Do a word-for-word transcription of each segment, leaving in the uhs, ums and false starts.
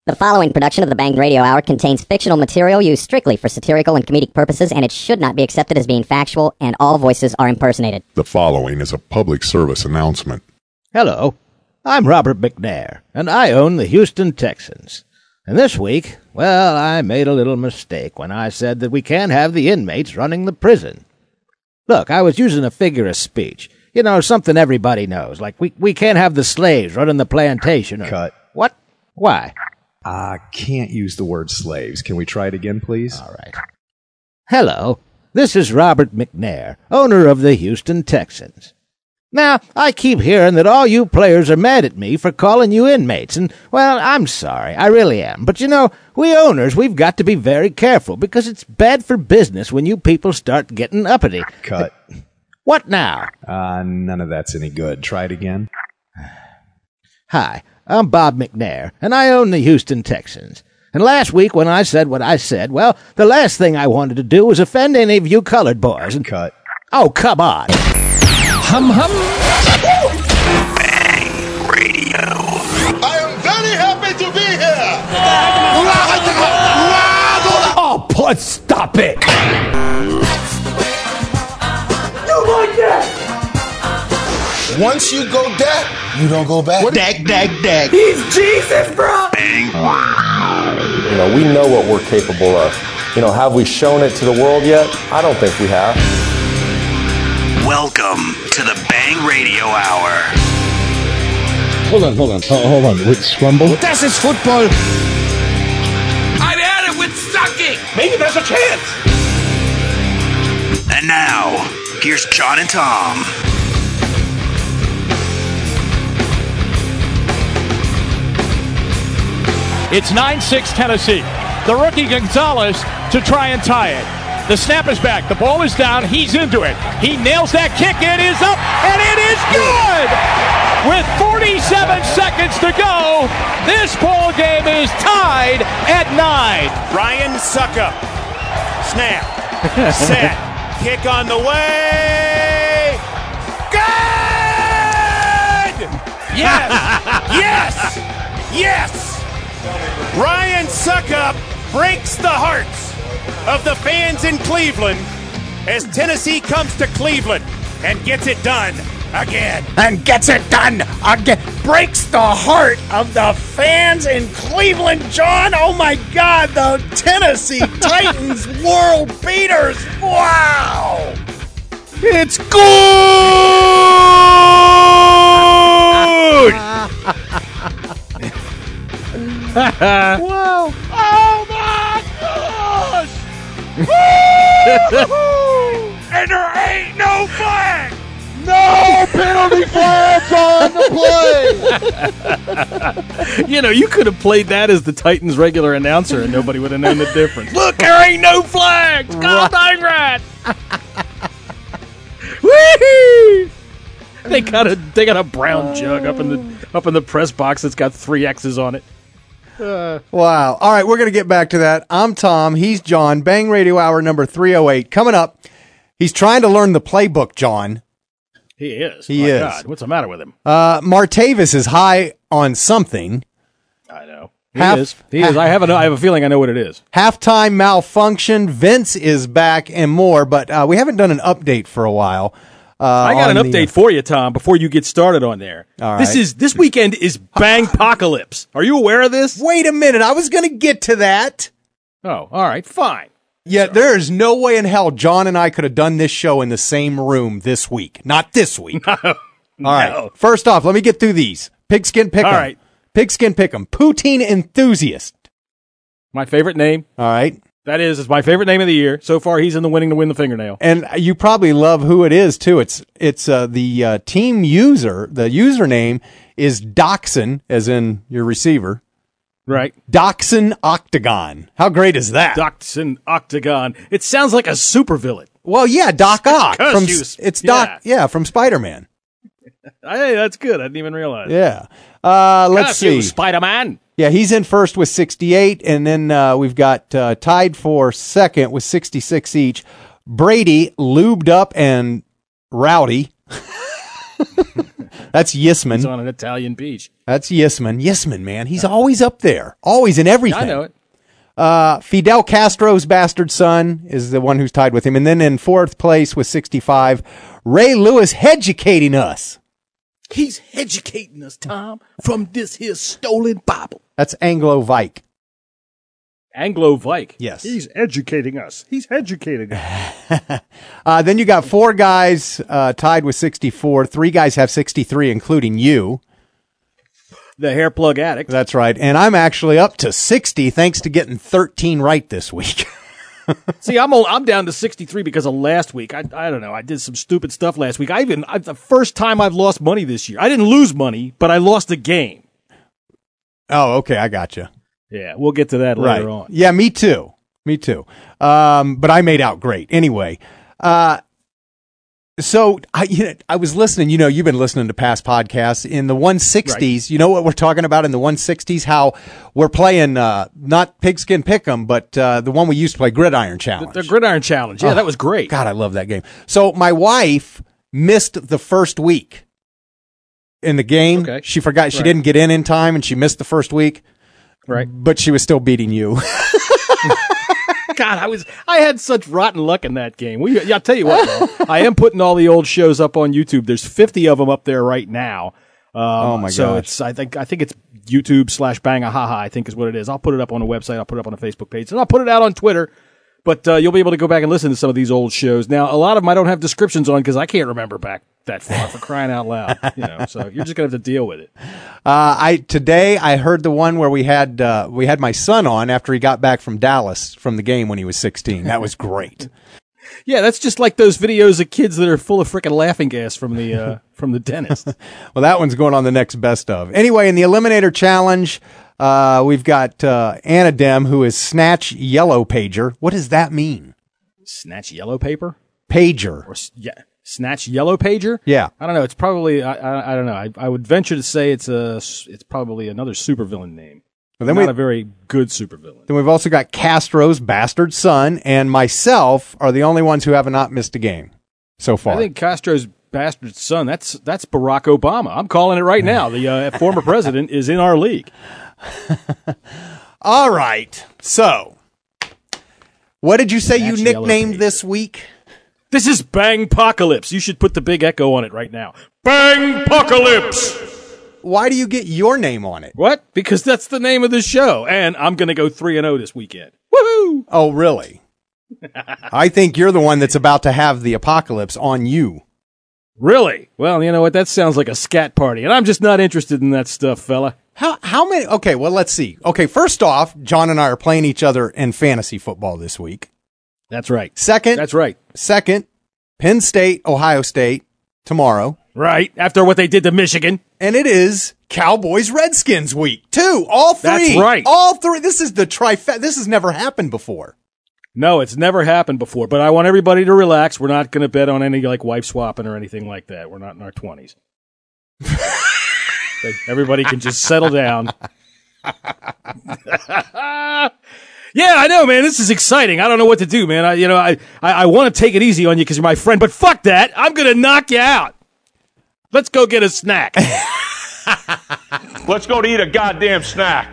The following production of the Bang Radio Hour contains fictional material used strictly for satirical and comedic purposes, and it should not be accepted as being factual, and all voices are impersonated. The following is a public service announcement. Hello, I'm Robert McNair, and I own the Houston Texans. And this week, well, I made a little mistake when I said that we can't have the inmates running the prison. Look, I was using a figure of speech. You know, something everybody knows, like we, we can't have the slaves running the plantation. Or, Cut. What? Why? I can't use the word slaves. Can we try it again, please? All right. Hello, this is Robert McNair, owner of the Houston Texans. Now, I keep hearing that all you players are mad at me for calling you inmates, and, well, I'm sorry, I really am. But, you know, we owners, we've got to be very careful, because it's bad for business when you people start getting uppity. Cut. What now? Uh, none of that's any good. Try it again. Hi, I'm Bob McNair, and I own the Houston Texans. And last week when I said what I said, well, the last thing I wanted to do was offend any of you colored boys. And Cut. Oh, come on. Hum hum. Bang Radio. I am very happy to be here. Oh, put stop it. You like that? Once you go dead, you don't go back. Dag, dag, dag. He's Jesus, bro. Bang. You know, we know what we're capable of. You know, have we shown it to the world yet? I don't think we have. Welcome to the Bang Radio Hour. Hold on, hold on, oh, hold on. With Scrumble? Das ist football. I've had it with sucking. Maybe there's a chance. And now, here's John and Tom. It's nine six Tennessee. The rookie Gonzalez to try and tie it. The snap is back. The ball is down. He's into it. He nails that kick. It is up, and it is good! With forty-seven seconds to go, this ball game is tied at nine. Ryan Suckup. Snap. Set. Kick on the way. Good! Yes! Yes! Yes! Ryan Suckup breaks the hearts of the fans in Cleveland as Tennessee comes to Cleveland and gets it done again. And gets it done again. Breaks the heart of the fans in Cleveland, John. Oh my God, the Tennessee Titans world beaters. Wow. It's good! Wow. Oh my gosh! And there ain't no flag! No penalty flags on the play. You know, you could have played that as the Titans' regular announcer and nobody would have known the difference. Look, there ain't no flags! God dang right! Whee! They got a they got a brown jug up in the up in the press box that's got three X's on it. Uh, wow. All right, we're going to get back to that. I'm Tom. He's John. Bang Radio Hour number three oh eight. Coming up, he's trying to learn the playbook, John. He is. He My is. God, what's the matter with him? Uh, Martavis is high on something. I know. He Half, is. He is. I have, a, I have a feeling I know what it is. Halftime malfunction. Vince is back and more, but uh, we haven't done an update for a while. Uh, I got an the, update for you, Tom, before you get started on there. All right. This is this weekend is Bangpocalypse. Are you aware of this? Wait a minute. I was going to get to that. Oh, all right. Fine. Yeah, there is no way in hell John and I could have done this show in the same room this week. Not this week. No. All right. No. First off, let me get through these. Pigskin Pick'em. All right. Pigskin Pick'em. Poutine Enthusiast. My favorite name. All right. That is, it's my favorite name of the year. So far, he's in the winning to win the fingernail. And you probably love who it is, too. It's it's uh, the uh, team user. The username is Dachshund, as in your receiver. Right. Dachshund Octagon. How great is that? Dachshund Octagon. It sounds like a supervillain. Well, yeah, Doc Ock. From, you, it's Doc, yeah, yeah from Spider-Man. Hey, that's good. I didn't even realize. Yeah. Uh, let's Curse see. you, Spider-Man. Yeah, he's in first with sixty-eight, and then uh, we've got uh, tied for second with sixty-six each. Brady, lubed up and rowdy. That's Yisman. He's on an Italian beach. That's Yisman. Yisman, man. He's always up there. Always in everything. Yeah, I know it. Uh, Fidel Castro's bastard son is the one who's tied with him. And then in fourth place with sixty-five, Ray Lewis educating us. He's educating us, Tom, from this here stolen Bible. That's Anglo Vike. Anglo Vike. Yes. He's educating us. He's educating us. uh, then you got four guys uh, tied with sixty-four. Three guys have sixty-three, including you. The hair plug addict. That's right. And I'm actually up to sixty thanks to getting thirteen right this week. See, I'm all, I'm down to sixty-three because of last week. I I don't know. I did some stupid stuff last week. I even I, the first time I've lost money this year. I didn't lose money, but I lost a game. Oh, okay. I got you. Yeah, we'll get to that Right. later on. Yeah, me too. Me too. Um, but I made out great. Anyway, uh, so I you know, I was listening. You know, you've been listening to past podcasts in the one sixties. Right. You know what we're talking about in the one sixties? How we're playing uh, not Pigskin Pick'em, but uh, the one we used to play, Gridiron Challenge. The, the Gridiron Challenge. Yeah, oh, that was great. God, I love that game. So my wife missed the first week in the game. Okay. She forgot. She Right. didn't get in in time, and she missed the first week. Right. But she was still beating you. God, I was I had such rotten luck in that game. We, yeah, I'll tell you what, though, I am putting all the old shows up on YouTube. There's fifty of them up there right now. Um, oh my so gosh. it's I think I think it's YouTube slash Bangahaha. I think is what it is. I'll put it up on the website. I'll put it up on the Facebook page, and I'll put it out on Twitter. But uh, you'll be able to go back and listen to some of these old shows. Now, a lot of them I don't have descriptions on because I can't remember back that far, for crying out loud. You know, so you're just gonna have to deal with it. Uh, I today I heard the one where we had uh, we had my son on after he got back from Dallas from the game when he was sixteen. That was great. Yeah, that's just like those videos of kids that are full of freaking laughing gas from the uh, from the dentist. Well, that one's going on the next best of. Anyway, in the Eliminator Challenge, uh, we've got uh, Anna Dem, who is Snatch Yellow Pager. What does that mean? Snatch yellow paper? Pager. Or yeah, Snatch yellow pager? Yeah. I don't know. It's probably I I, I don't know. I, I would venture to say it's a it's probably another supervillain name. Well, then Not we, a very good supervillain. Then we've also got Castro's bastard son and myself are the only ones who have not missed a game so far. I think Castro's bastard son. That's that's Barack Obama. I'm calling it right now. The uh, former president is in our league. All right. So, what did you say Snatch you yellow nicknamed pager. this week? This is Bangpocalypse. You should put the big echo on it right now. Bangpocalypse. Why do you get your name on it? What? Because that's the name of the show, and I'm going to go three and oh this weekend. Woohoo! Oh, really? I think you're the one that's about to have the apocalypse on you. Really? Well, you know what? That sounds like a scat party, and I'm just not interested in that stuff, fella. How how many? Okay, well, let's see. Okay, first off, John and I are playing each other in fantasy football this week. That's right. Second, That's right. Second, Penn State, Ohio State tomorrow. Right. After what they did to Michigan. And it is Cowboys Redskins week. Two, all three. That's right. All three. This is the trifecta. This has never happened before. No, it's never happened before, but I want everybody to relax. We're not going to bet on any like wife swapping or anything like that. We're not in our twenties. Everybody can just settle down. Yeah, I know, man. This is exciting. I don't know what to do, man. I, you know, I, I, I want to take it easy on you because you're my friend, but fuck that. I'm going to knock you out. Let's go get a snack. Let's go to eat a goddamn snack.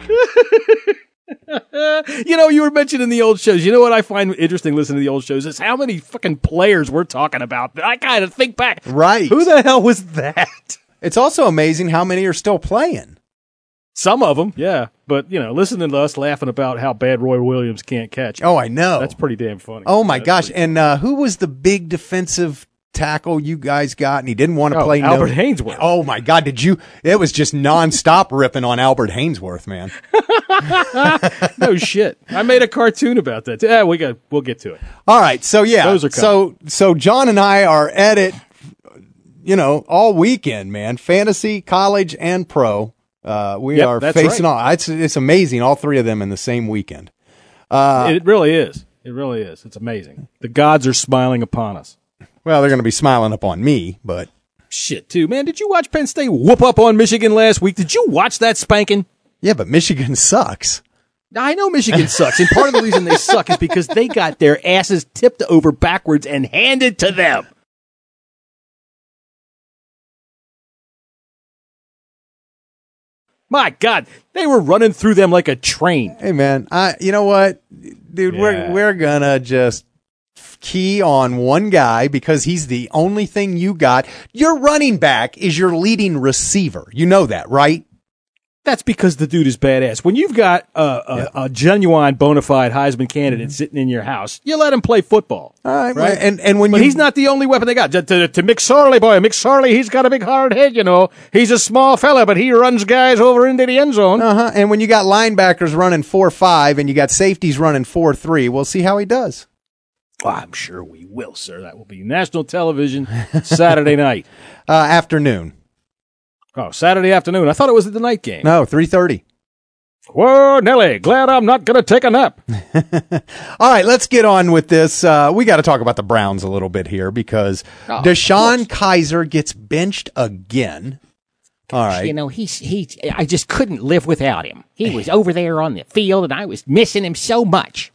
You know, you were mentioning the old shows. You know what I find interesting listening to the old shows is how many fucking players we're talking about. I kind of think back. Right. Who the hell was that? It's also amazing how many are still playing. Some of them, yeah. But, you know, listening to us laughing about how bad Roy Williams can't catch. Oh, I know. That's pretty damn funny. Oh, my That's gosh. pretty- And uh, who was the big defensive tackle you guys got and he didn't want to Oh, play? Albert no- Hainsworth. Oh, my God. Did you? It was just nonstop ripping on Albert Hainsworth, man. No shit. I made a cartoon about that. Yeah, we got. We'll get to it. All right. So, yeah. Those are so, so John and I are at it, you know, all weekend, man. Fantasy, college, and pro. Uh, we Yep, are that's facing right. all. It's, it's amazing. All three of them in the same weekend. Uh, It really is. It really is. It's amazing. The gods are smiling upon us. well, they're going to be smiling up on me, but Shit, too, man. Did you watch Penn State whoop up on Michigan last week? Did you watch that spanking? yeah, but Michigan sucks. I know Michigan sucks, and part of the reason they suck is because they got their asses tipped over backwards and handed to them. My God, they were running through them like a train. Hey, man, I, you know what, dude, Yeah. we're we're gonna just key on one guy because he's the only thing you got. Your running back is your leading receiver. You know that, right? That's because the dude is badass. When you've got a, a, Yeah. a genuine, bona fide Heisman candidate sitting in your house, you let him play football. All right, right? and and when But you he's not the only weapon they got. To, to, to McSorley, boy, McSorley, he's got a big hard head, you know. He's a small fella, but he runs guys over into the end zone. uh-huh, and when you got linebackers running four five and you got safeties running four three, we'll see how he does. Well, I'm sure we will, sir. That will be national television Saturday night. Uh, afternoon. Oh, Saturday afternoon. I thought it was the night game. No, three thirty. Whoa, Nelly, glad I'm not going to take a nap. All right, let's get on with this. Uh, we got to talk about the Browns a little bit here because Oh, Deshaun Kaiser gets benched again. All right. You know, he's he. I just couldn't live without him. He was over there on the field, and I was missing him so much.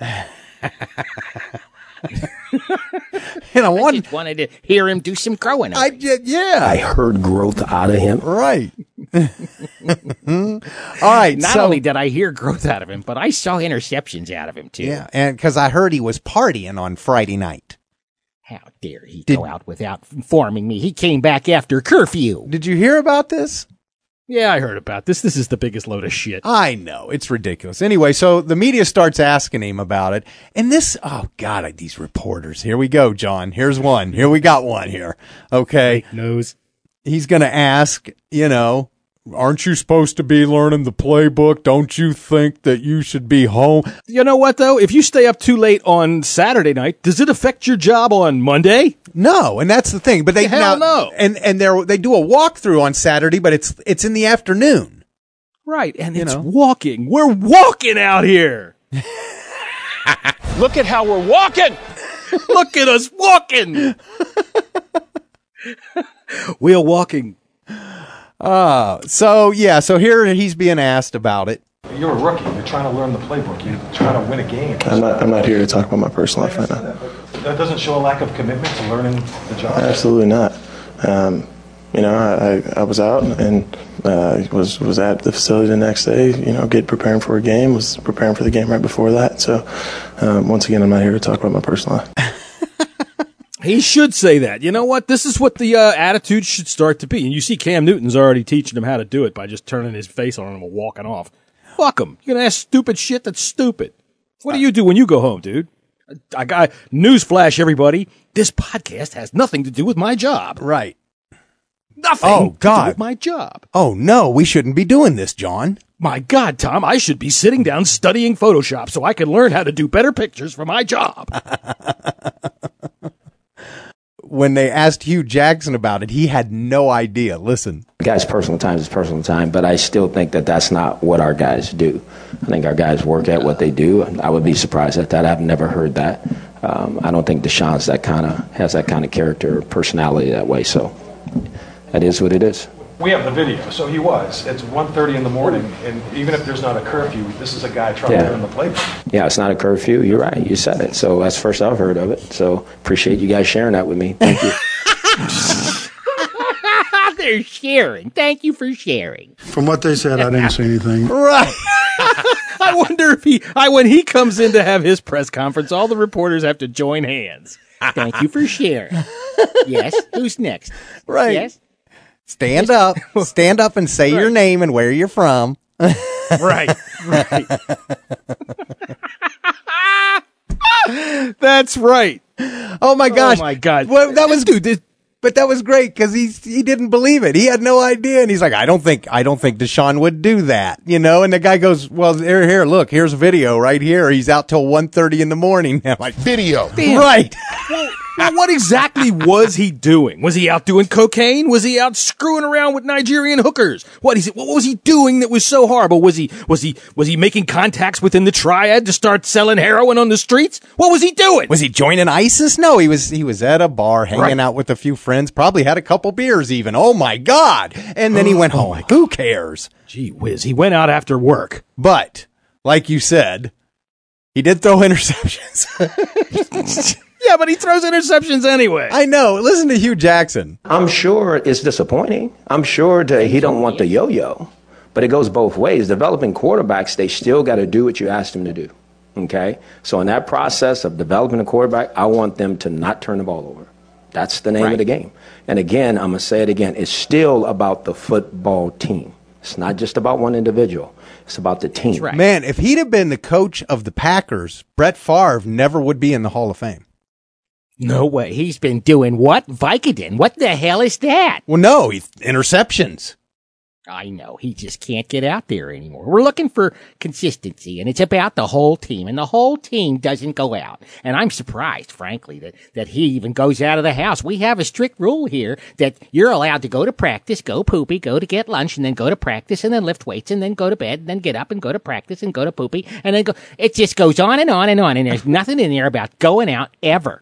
And I, I just wanted to hear him do some growing. I did, yeah. I heard growth out of him. Right. All right. Not so, only did I hear growth out of him, but I saw interceptions out of him too. yeah, and because I heard he was partying on Friday night. How dare he Did- go out without informing me? He came back after curfew. Did you hear about this? Yeah, I heard about this. This is the biggest load of shit. I know. It's ridiculous. Anyway, so the media starts asking him about it. And this, oh, God, I- these reporters. Here we go, John. Here's one. Here we got one here. Okay. Nose. He's going to ask, you know, aren't you supposed to be learning the playbook? Don't you think that you should be home? You know what, though? If you stay up too late on Saturday night, does it affect your job on Monday? No, and that's the thing. But they Hell now, no. And and they they do a walkthrough on Saturday, but it's it's in the afternoon. Right, and You it's know. walking. We're walking out here. Look at how we're walking. Look at us walking. We're walking. Uh, so yeah, so here he's being asked about it. You're a rookie. You're trying to learn the playbook. You're trying to win a game. I'm not, I'm not here to talk about my personal life right now. That doesn't show a lack of commitment to learning the job. Absolutely not. Um, you know, I, I, I was out and uh, was was at the facility the next day. You know, get preparing for a game. Was preparing for the game right before that. So, um, once again, I'm not here to talk about my personal life. He should say that. You know what? This is what the uh, attitude should start to be. And you see Cam Newton's already teaching him how to do it by just turning his face on him and walking off. Fuck him. You're going to ask stupid shit that's stupid. What do you do when you go home, dude? I got newsflash, everybody. This podcast has nothing to do with my job. Right. Nothing Oh, to do God. with my job. Oh no, we shouldn't be doing this, John. My God, Tom, I should be sitting down studying Photoshop so I can learn how to do better pictures for my job. When they asked Hugh Jackson about it, he had no idea. Listen. Guys' personal time is personal time, but I still think that that's not what our guys do. I think our guys work at what they do. I would be surprised at that. I've never heard that. Um, I don't think Deshaun's that kind of has that kind of character or personality that way. So that is what it is. We have the video, so he was. It's one thirty in the morning, and even if there's not a curfew, this is a guy trying Yeah. to learn the playbook. Yeah, it's not a curfew. You're right. You said it. So that's the first I've heard of it. So appreciate you guys sharing that with me. Thank you. They're sharing. Thank you for sharing. From what they said, I didn't say anything. Right. I wonder if he, I, when he comes in to have his press conference, all the reporters have to join hands. Thank you for sharing. Yes. Who's next? Right. Yes. Stand up. Stand up and say your name and where you're from. Right. Right. That's right. Oh my gosh. Oh my God. Well, that was dude. This, But that was great because he he didn't believe it. He had no idea, and he's like, "I don't think I don't think Deshaun would do that," you know. And the guy goes, "Well, here, here, look, here's a video right here. He's out till one thirty in the morning." I'm like, video, Damn. right? well, well, what exactly was he doing? Was he out doing cocaine? Was he out screwing around with Nigerian hookers? What is it? What was he doing that was so horrible? Was he was he was he making contacts within the triad to start selling heroin on the streets? What was he doing? Was he joining ISIS? No, he was he was at a bar hanging Right. out with a few friends. Probably had a couple beers even. Oh my God! And then he went home. Who cares? Gee whiz, he went out after work. But like you said, he did throw interceptions. Yeah, but he throws interceptions anyway. I know. Listen to Hugh Jackson. I'm sure it's disappointing. I'm sure that he don't want the yo-yo, But it goes both ways. Developing quarterbacks, they still got to do what you asked them to do. Okay? So in that process of developing a quarterback, I want them to not turn the ball over. That's the name Right. of the game. And again, I'm going to say it again. It's still about the football team. It's not just about one individual. It's about the team. Man, if he'd have been the coach of the Packers, Brett Favre never would be in the Hall of Fame. No way. He's been doing what? Vicodin. What the hell is that? Well, no, he's interceptions. I know. He just can't get out there anymore. We're looking for consistency, and it's about the whole team, and the whole team doesn't go out. And I'm surprised, frankly, that, that he even goes out of the house. We have a strict rule here that you're allowed to go to practice, go poopy, go to get lunch, and then go to practice, and then lift weights, and then go to bed, and then get up and go to practice, and go to poopy, and then go. It just goes on and on and on, and there's nothing in there about going out ever.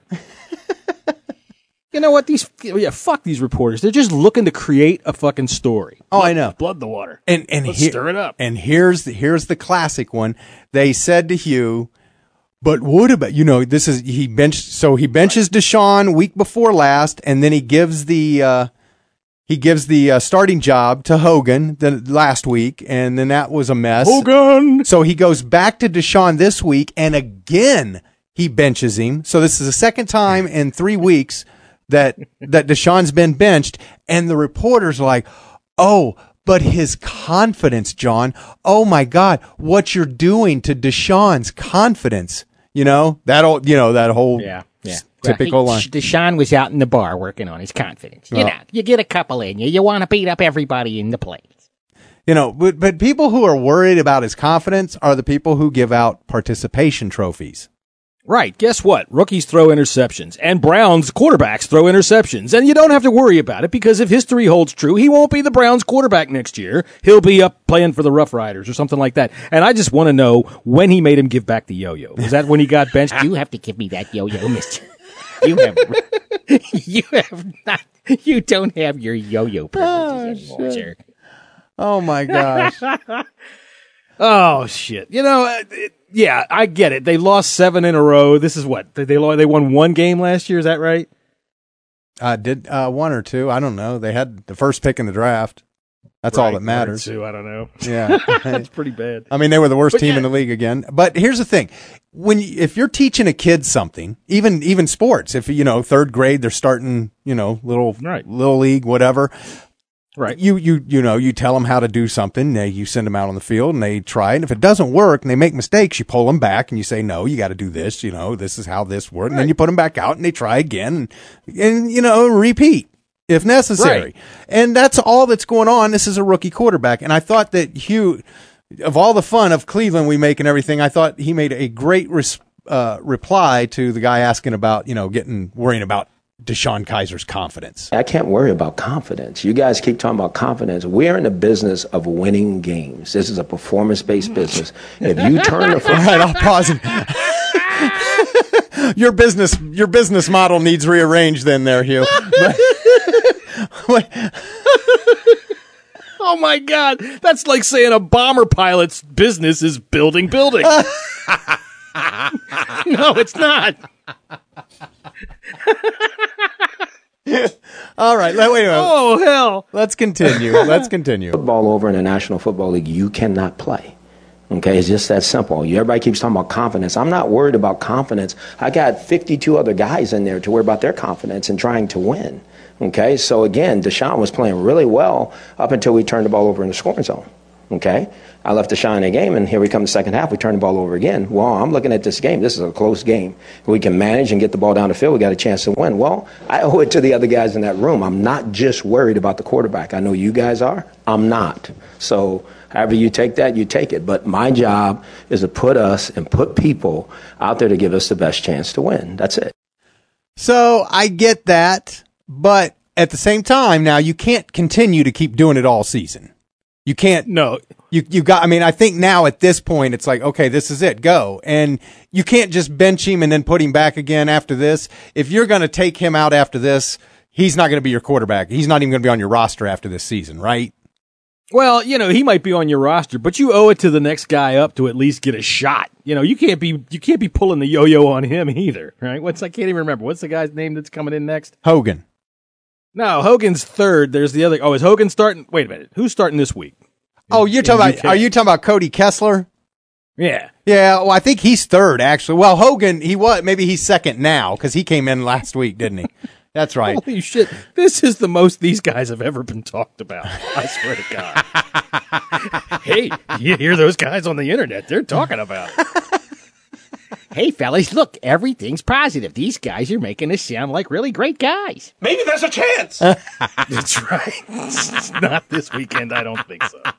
You know what? These yeah, fuck these reporters. They're just looking to create a fucking story. Oh, I know. Blood in the water. And and Let's he- stir it up. And here's the, here's the classic one. They said to Hugh, but what about, you know, this is, he benched, so he benches Deshaun week before last, and then he gives the, uh, he gives the uh, starting job to Hogan the last week, and then that was a mess. Hogan! So he goes back to Deshaun this week, and again, he benches him. So this is the second time in three weeks that, that Deshaun's been benched, and the reporter's like, oh, but his confidence, John. Oh my God, what you're doing to Deshaun's confidence. You know, that old, you know, that whole Yeah, yeah. typical Well, line. he- Deshaun was out in the bar working on his confidence. You Well- know, you get a couple in you. You want to beat up everybody in the place. You know, but, but people who are worried about his confidence are the people who give out participation trophies. Right. Guess what? Rookies throw interceptions, and Browns quarterbacks throw interceptions. And you don't have to worry about it because if history holds true, he won't be the Browns quarterback next year. He'll be up playing for the Rough Riders or something like that. And I just want to know when he made him give back the yo-yo. Was that when he got benched? You have to give me that yo-yo, mister. You have, you have not, you don't have your yo-yo privileges anymore, sir. Oh my gosh. Oh shit! You know, uh, it, yeah, I get it. They lost seven in a row. This is what they they, lo- they won one game last year. Is that right? Uh, did uh, one or two? I don't know. They had the first pick in the draft. That's all Right, that matters. one or two, I don't know. Yeah, That's pretty bad. I mean, they were the worst But team yeah. in the league again. But here's the thing: when you, if you're teaching a kid something, even even sports, if you know third grade, they're starting, you know, little Right. little league, whatever. Right. You you you know you tell them how to do something. They, you send them out on the field and they try it. And if it doesn't work and they make mistakes, you pull them back and you say, no, you got to do this. You know, this is how this works. And then you put them back out and they try again and, and you know repeat if necessary. Right. And that's all that's going on. This is a rookie quarterback. And I thought that Hugh, of all the fun of Cleveland we make and everything, I thought he made a great res- uh, reply to the guy asking about, you know, getting worrying about Deshaun Kaiser's confidence. I can't worry about confidence. You guys keep talking about confidence. We're in the business of winning games. This is a performance-based business. If you turn the All right, I'll pause it. your business, your business model needs rearranged. Then there, Hugh. But- Oh my God, that's like saying a bomber pilot's business is building buildings. No, it's not. All right, let- wait a minute. Oh hell! Let's continue. Let's continue. Football over in the National Football League, you cannot play. Okay, it's just that simple. Everybody keeps talking about confidence. I'm not worried about confidence. I got fifty-two other guys in there to worry about their confidence and trying to win. Okay, so again, Deshaun was playing really well up until we turned the ball over in the scoring zone. Okay, I left Deshaun in the game, and here we come the second half. We turn the ball over again. Well, I'm looking at this game. This is a close game. We can manage and get the ball down the field. We got a chance to win. Well, I owe it to the other guys in that room. I'm not just worried about the quarterback. I know you guys are. I'm not. So however you take that, you take it. But my job is to put us and put people out there to give us the best chance to win. That's it. So I get that, but at the same time, now you can't continue to keep doing it all season. You can't. No. You you got. I mean, I think now at this point, it's like, okay, this is it. Go. And you can't just bench him and then put him back again after this. If you're going to take him out after this, he's not going to be your quarterback. He's not even going to be on your roster after this season, right? Well, you know, he might be on your roster, but you owe it to the next guy up to at least get a shot. You know, you can't be you can't be pulling the yo-yo on him either, right? What's I can't even remember. What's the guy's name that's coming in next? Hogan. No, Hogan's third. There's the other. Oh, is Hogan starting? Wait a minute. Who's starting this week? Oh, you're in talking U about? K. Are you talking about Cody Kessler? Yeah. Yeah. Well, I think he's third actually. Well, Hogan, he was maybe he's second now because he came in last week, didn't he? That's right. Holy shit. This is the most these guys have ever been talked about. I swear to God. Hey, you hear those guys on the internet? They're talking about it. Hey, fellas, look, everything's positive. These guys are making us sound like really great guys. Maybe there's a chance. That's right. Not this weekend, I don't think so.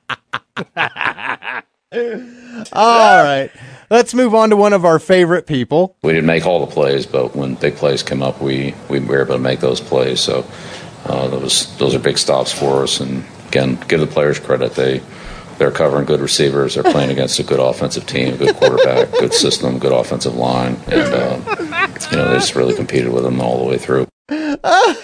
All right. Let's move on to one of our favorite people. We didn't make all the plays, but when big plays came up, we, we were able to make those plays. So uh, that was, those are big stops for us. And, again, give the players credit. They, they're covering good receivers. They're playing against a good offensive team, good quarterback, good system, good offensive line. And, uh, you know, they just really competed with them all the way through. Wait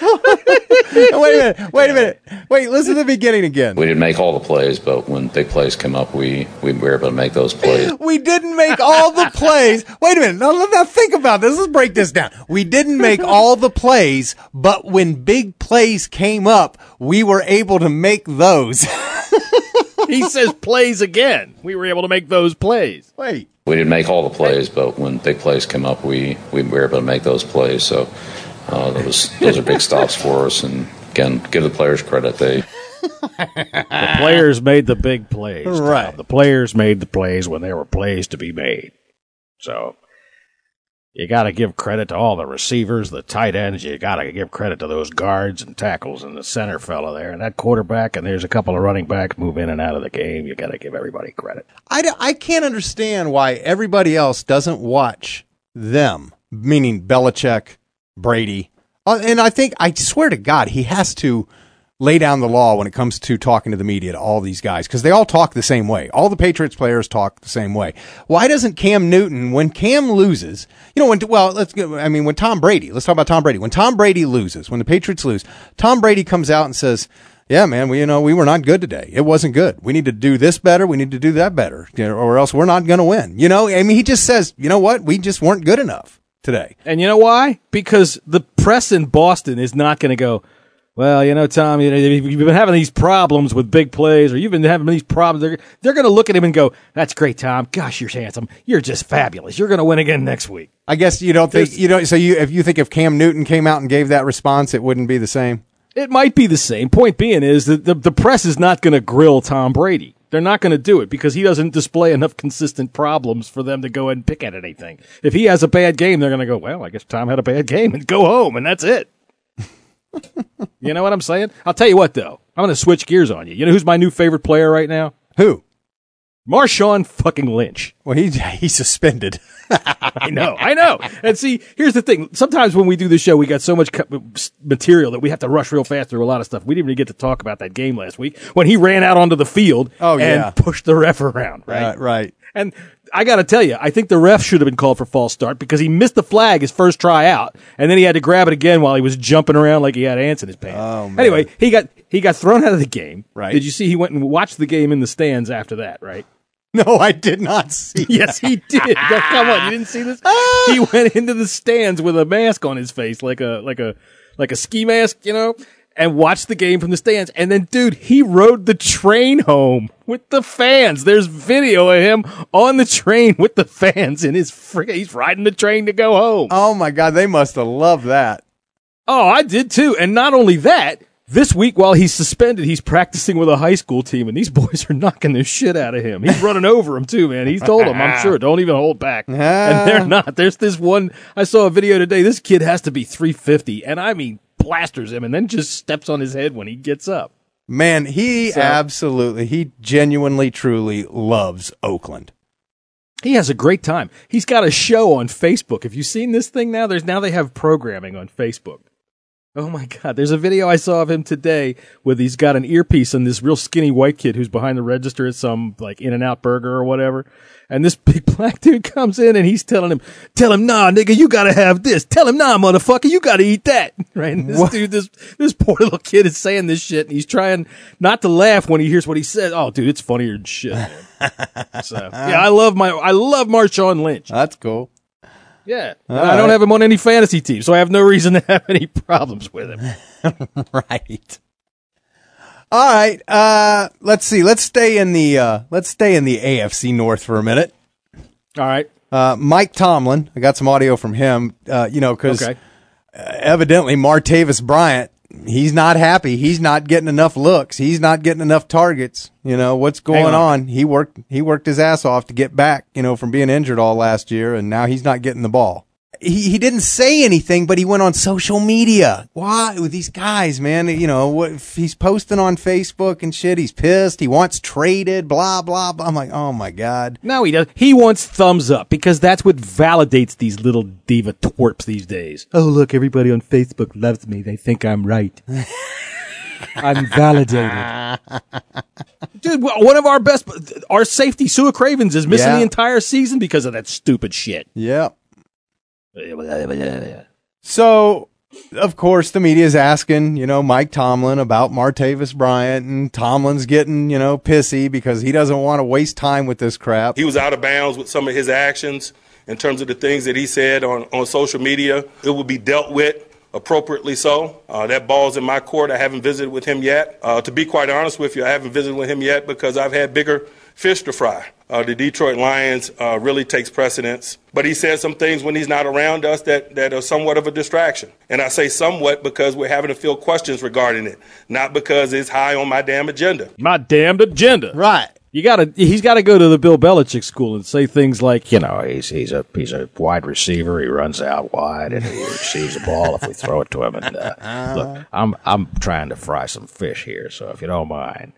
a minute. Wait a minute. Wait, listen to the beginning again. We didn't make all the plays, but when big plays came up, we, we were able to make those plays. We didn't make all the plays. Wait a minute. Now, now think about this. Let's break this down. We didn't make all the plays, but when big plays came up, we were able to make those. He says plays again. We were able to make those plays. Wait. We didn't make all the plays, but when big plays came up, we, we were able to make those plays. So uh, that was, those are big stops for us. And, again, give the players credit. They The players made the big plays. Tom. Right. The players made the plays when there were plays to be made. So you got to give credit to all the receivers, the tight ends. You got to give credit to those guards and tackles and the center fella there and that quarterback. And there's a couple of running backs move in and out of the game. You got to give everybody credit. I, d- I can't understand why everybody else doesn't watch them, meaning Belichick, Brady. Uh, and I think, I swear to God, he has to lay down the law when it comes to talking to the media, to all these guys, because they all talk the same way. All the Patriots players talk the same way. Why doesn't Cam Newton, when Cam loses, you know, when, well, let's go, I mean, when Tom Brady, let's talk about Tom Brady. When Tom Brady loses, when the Patriots lose, Tom Brady comes out and says, yeah, man, we, you know, we were not good today. It wasn't good. We need to do this better. We need to do that better, you know, or else we're not going to win. You know, I mean, he just says, you know what? We just weren't good enough today. And you know why? Because the press in Boston is not going to go, well, you know, Tom, you know, you've been having these problems with big plays, or you've been having these problems. They're, they're going to look at him and go, that's great, Tom. Gosh, you're handsome. You're just fabulous. You're going to win again next week. I guess you don't think, you don't, so you, if you think if Cam Newton came out and gave that response, it wouldn't be the same? It might be the same. Point being is that the, the press is not going to grill Tom Brady. They're not going to do it because he doesn't display enough consistent problems for them to go ahead and pick at anything. If he has a bad game, they're going to go, well, I guess Tom had a bad game, and go home, and that's it. You know what I'm saying? I'll tell you what, though. I'm going to switch gears on you. You know who's my new favorite player right now? Who? Marshawn fucking Lynch. Well, he, he's suspended. I know, I know. And see, here's the thing. Sometimes when we do this show, we got so much material that we have to rush real fast through a lot of stuff. We didn't even get to talk about that game last week when he ran out onto the field oh, and yeah. pushed the ref around, right? Uh, right. And I got to tell you, I think the ref should have been called for false start because he missed the flag his first try out, and then he had to grab it again while he was jumping around like he had ants in his pants. Oh, man. Anyway, he got he got thrown out of the game. Right. Did you see he went and watched the game in the stands after that, right? No, I did not see Yes, that. he did. No, come on, you didn't see this? He went into the stands with a mask on his face, like a like a like a ski mask, you know, and watched the game from the stands. And then, dude, he rode the train home with the fans. There's video of him on the train with the fans in his friggin' he's riding the train to go home. Oh my God, they must have loved that. Oh, I did too. And not only that, this week, while he's suspended, he's practicing with a high school team, and these boys are knocking the shit out of him. He's running over them, too, man. He's told them, I'm sure, don't even hold back. And they're not. There's this one, I saw a video today, this kid has to be three fifty, and I mean, blasters him, and then just steps on his head when he gets up. Man, he So- absolutely, he genuinely, truly loves Oakland. He has a great time. He's got a show on Facebook. Have you seen this thing now? There's now they have programming on Facebook. Oh my God. There's a video I saw of him today where he's got an earpiece and this real skinny white kid who's behind the register at some like In-N-Out burger or whatever. And this big black dude comes in and he's telling him, tell him, nah, nigga, you gotta have this. Tell him, nah, motherfucker, you gotta eat that. Right? And this What? dude, this, this poor little kid is saying this shit and he's trying not to laugh when he hears what he says. Oh, dude, it's funnier than shit, man. So, yeah, I love my, I love Marshawn Lynch. That's cool. Yeah. All And I don't right. have him on any fantasy team, so I have no reason to have any problems with him. Right. All right. Uh, let's see. Let's stay in the uh, let's stay in the A F C North for a minute. All right. Uh, Mike Tomlin. I got some audio from him. Uh, you know, because Okay. uh, evidently Martavis Bryant, he's not happy. He's not getting enough looks. He's not getting enough targets. You know what's going Hang on. on? He worked. He worked his ass off to get back. You know, from being injured all last year, and now he's not getting the ball. He he didn't say anything, but he went on social media. Why with these guys, man? You know, what, if he's posting on Facebook and shit. He's pissed. He wants traded. Blah blah blah. I'm like, oh my god. No, he does. He wants thumbs up because that's what validates these little diva twerps these days. Oh, look, everybody on Facebook loves me. They think I'm right. I'm validated. Dude, one of our best, our safety, Sua Cravens, is missing Yeah. the entire season because of that stupid shit. Yep. So, of course, the media is asking, you know, Mike Tomlin about Martavis Bryant, and Tomlin's getting, you know, pissy because he doesn't want to waste time with this crap. He was out of bounds with some of his actions in terms of the things that he said on, on social media. It will be dealt with appropriately so. Uh, that ball's in my court. I haven't visited with him yet. Uh, to be quite honest with you, I haven't visited with him yet because I've had bigger fish to fry. Uh, the Detroit Lions uh, really takes precedence. But he says some things when he's not around us that, that are somewhat of a distraction. And I say somewhat because we're having to field questions regarding it, not because it's high on my damn agenda. My damned agenda. Right. You gotta, he's got to go to the Bill Belichick school and say things like, you know, he's he's a he's a wide receiver. He runs out wide and he receives the ball if we throw it to him. And uh, look, I'm I'm trying to fry some fish here, so if you don't mind,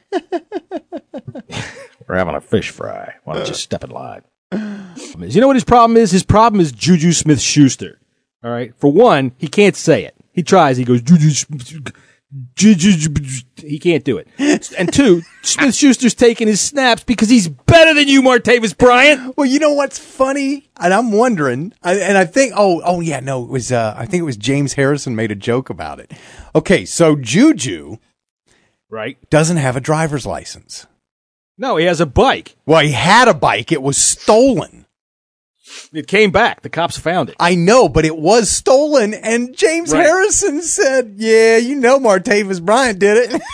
we're having a fish fry. Why don't you step in line? You know what his problem is? His problem is Juju Smith-Schuster. All right, for one, he can't say it. He tries. He goes Juju. Smith- He can't do it. And two, Smith-Schuster's taking his snaps because he's better than you, Martavis Bryant. Well, you know what's funny? And I'm wondering, I, and I think, oh, oh yeah, no, it was, uh, I think it was James Harrison made a joke about it. Okay, so Juju, right, doesn't have a driver's license. No, he has a bike. Well, he had a bike. It was stolen. It came back. The cops found it. I know, but it was stolen. And James Right. Harrison said, yeah, you know Martavis Bryant did it.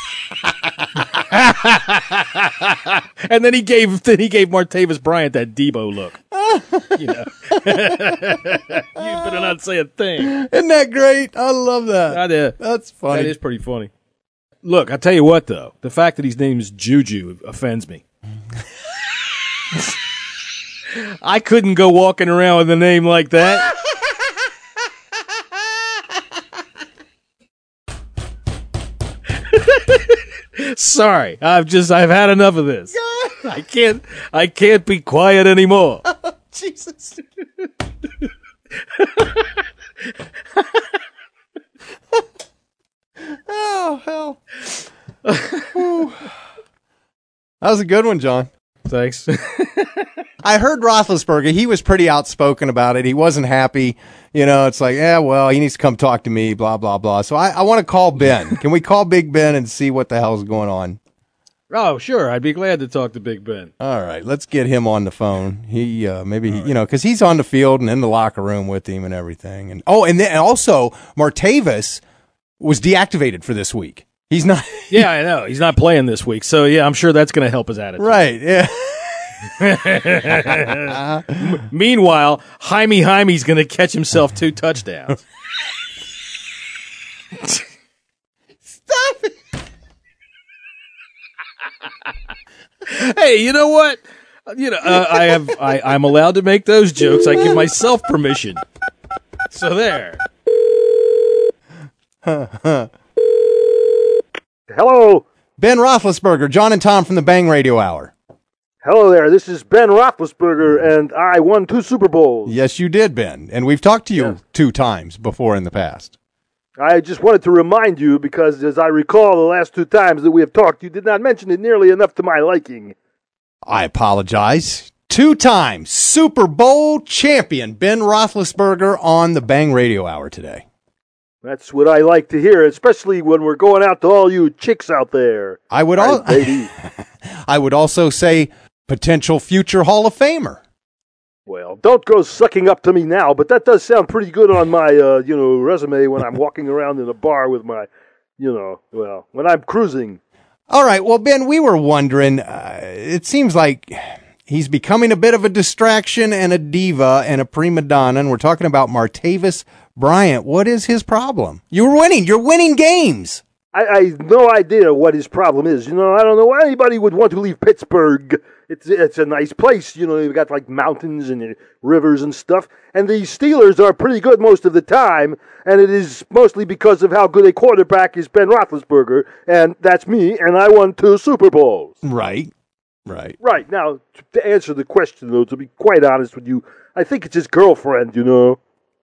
And then he gave then he gave Martavis Bryant that Debo look. You know, you better not say a thing. Isn't that great? I love that. I did. That's funny. That is pretty funny. Look, I tell you what, though, the fact that his name is Juju offends me. I couldn't go walking around with a name like that. Sorry, I've just I've had enough of this. I can't I can't be quiet anymore. Jesus. Oh, hell. Whew. That was a good one, John. Thanks. I heard Roethlisberger. He was pretty outspoken about it. He wasn't happy. You know, it's like, yeah, well, he needs to come talk to me, blah, blah, blah. So I, I want to call Ben. Can we call Big Ben and see what the hell's going on? Oh, sure. I'd be glad to talk to Big Ben. All right, let's get him on the phone. He uh, maybe, he, you know, because he's on the field and in the locker room with him and everything. And oh, and then also Martavis was deactivated for this week. He's not. Yeah, I know. He's not playing this week. So, yeah, I'm sure that's going to help his attitude. Right, yeah. M- Meanwhile, Jaime Jaime's going to catch himself two touchdowns. Stop it. Hey, you know what? You know, uh, I have. I, I'm allowed to make those jokes. I give myself permission. So there. Hello. Ben Roethlisberger, John and Tom from the Bang Radio Hour. Hello there. This is Ben Roethlisberger, and I won two Super Bowls. Yes, you did, Ben. And we've talked to you yes. two times before in the past. I just wanted to remind you, because as I recall the last two times that we have talked, you did not mention it nearly enough to my liking. I apologize. Two times Super Bowl champion Ben Roethlisberger on the Bang Radio Hour today. That's what I like to hear, especially when we're going out to all you chicks out there. I would, al- I would also say potential future Hall of Famer. Well, don't go sucking up to me now, but that does sound pretty good on my, uh, you know, resume when I'm walking around in a bar with my, you know, well, when I'm cruising. All right. Well, Ben, we were wondering, uh, it seems like he's becoming a bit of a distraction and a diva and a prima donna, and we're talking about Martavis Bryant. What is his problem? You're winning. You're winning games. I, I have no idea what his problem is. You know, I don't know why anybody would want to leave Pittsburgh. It's it's a nice place. You know, you've got like mountains and rivers and stuff. And the Steelers are pretty good most of the time. And it is mostly because of how good a quarterback is Ben Roethlisberger. And that's me. And I won two Super Bowls. Right. Right. Right. Now, to answer the question, though, to be quite honest with you, I think it's his girlfriend, you know.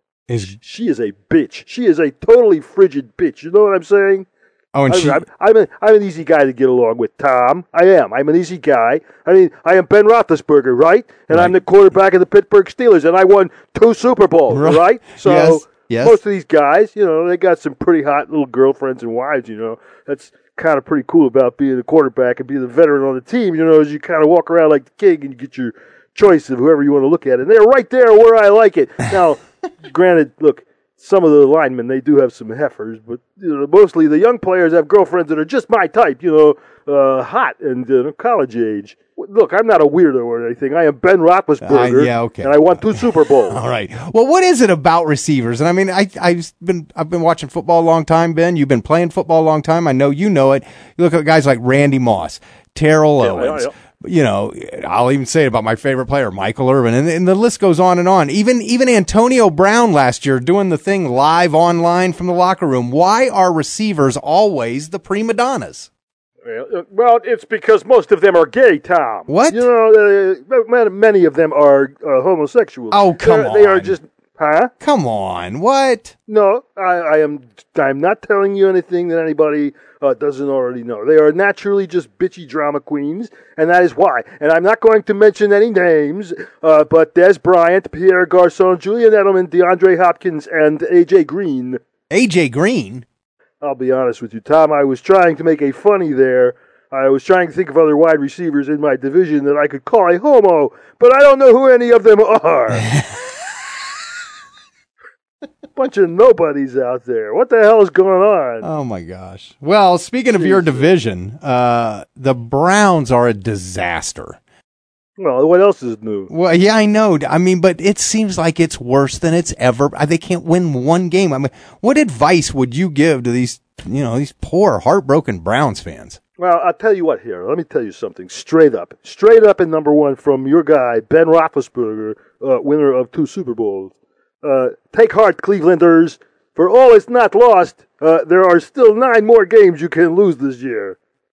Is She is a bitch. She is a totally frigid bitch. You know what I'm saying? Oh, and I'm, she... I'm, I'm, a, I'm an easy guy to get along with, Tom. I am. I'm an easy guy. I mean, I am Ben Roethlisberger, right? And right. I'm the quarterback of the Pittsburgh Steelers, and I won two Super Bowls, right? right? So yes. Yes. most of these guys, you know, they got some pretty hot little girlfriends and wives, you know. That's kind of pretty cool about being a quarterback and being the veteran on the team, you know, as you kind of walk around like the king and you get your choice of whoever you want to look at. And they're right there where I like it. Now, granted, look, some of the linemen, they do have some heifers, but you know, mostly the young players have girlfriends that are just my type, you know, uh, hot and uh, college age. Look, I'm not a weirdo or anything. I am Ben Roethlisberger, uh, yeah, okay. and I won two Super Bowls. All right. Well, what is it about receivers? And I mean, I, I've been I've been watching football a long time, Ben. You've been playing football a long time. I know you know it. You look at guys like Randy Moss, Terrell Yeah, Owens. yeah, yeah. You know, I'll even say it about my favorite player, Michael Irvin, and, and the list goes on and on. Even even Antonio Brown last year doing the thing live online from the locker room. Why are receivers always the prima donnas? Well, it's because most of them are gay, Tom. What? You know, uh, many of them are uh, homosexuals. Oh, come They're, on. They are just, huh? Come on, what? No, I, I am. I'm not telling you anything that anybody uh, doesn't already know. They are naturally just bitchy drama queens, and that is why. And I'm not going to mention any names, uh, but Des Bryant, Pierre Garçon, Julian Edelman, DeAndre Hopkins, and A J Green. A J Green? I'll be honest with you, Tom. I was trying to make a funny there. I was trying to think of other wide receivers in my division that I could call a homo, but I don't know who any of them are. Bunch of nobodies out there. What the hell is going on? Oh, my gosh. Well, speaking of your division, uh, the Browns are a disaster. Well, what else is new? Well, yeah, I know. I mean, but it seems like it's worse than it's ever. They can't win one game. I mean, what advice would you give to these, you know, these poor, heartbroken Browns fans? Well, I'll tell you what here. Let me tell you something. Straight up. Straight up and number one from your guy, Ben Roethlisberger, uh, winner of two Super Bowls. Uh, take heart, Clevelanders. For all is not lost, uh, there are still nine more games you can lose this year.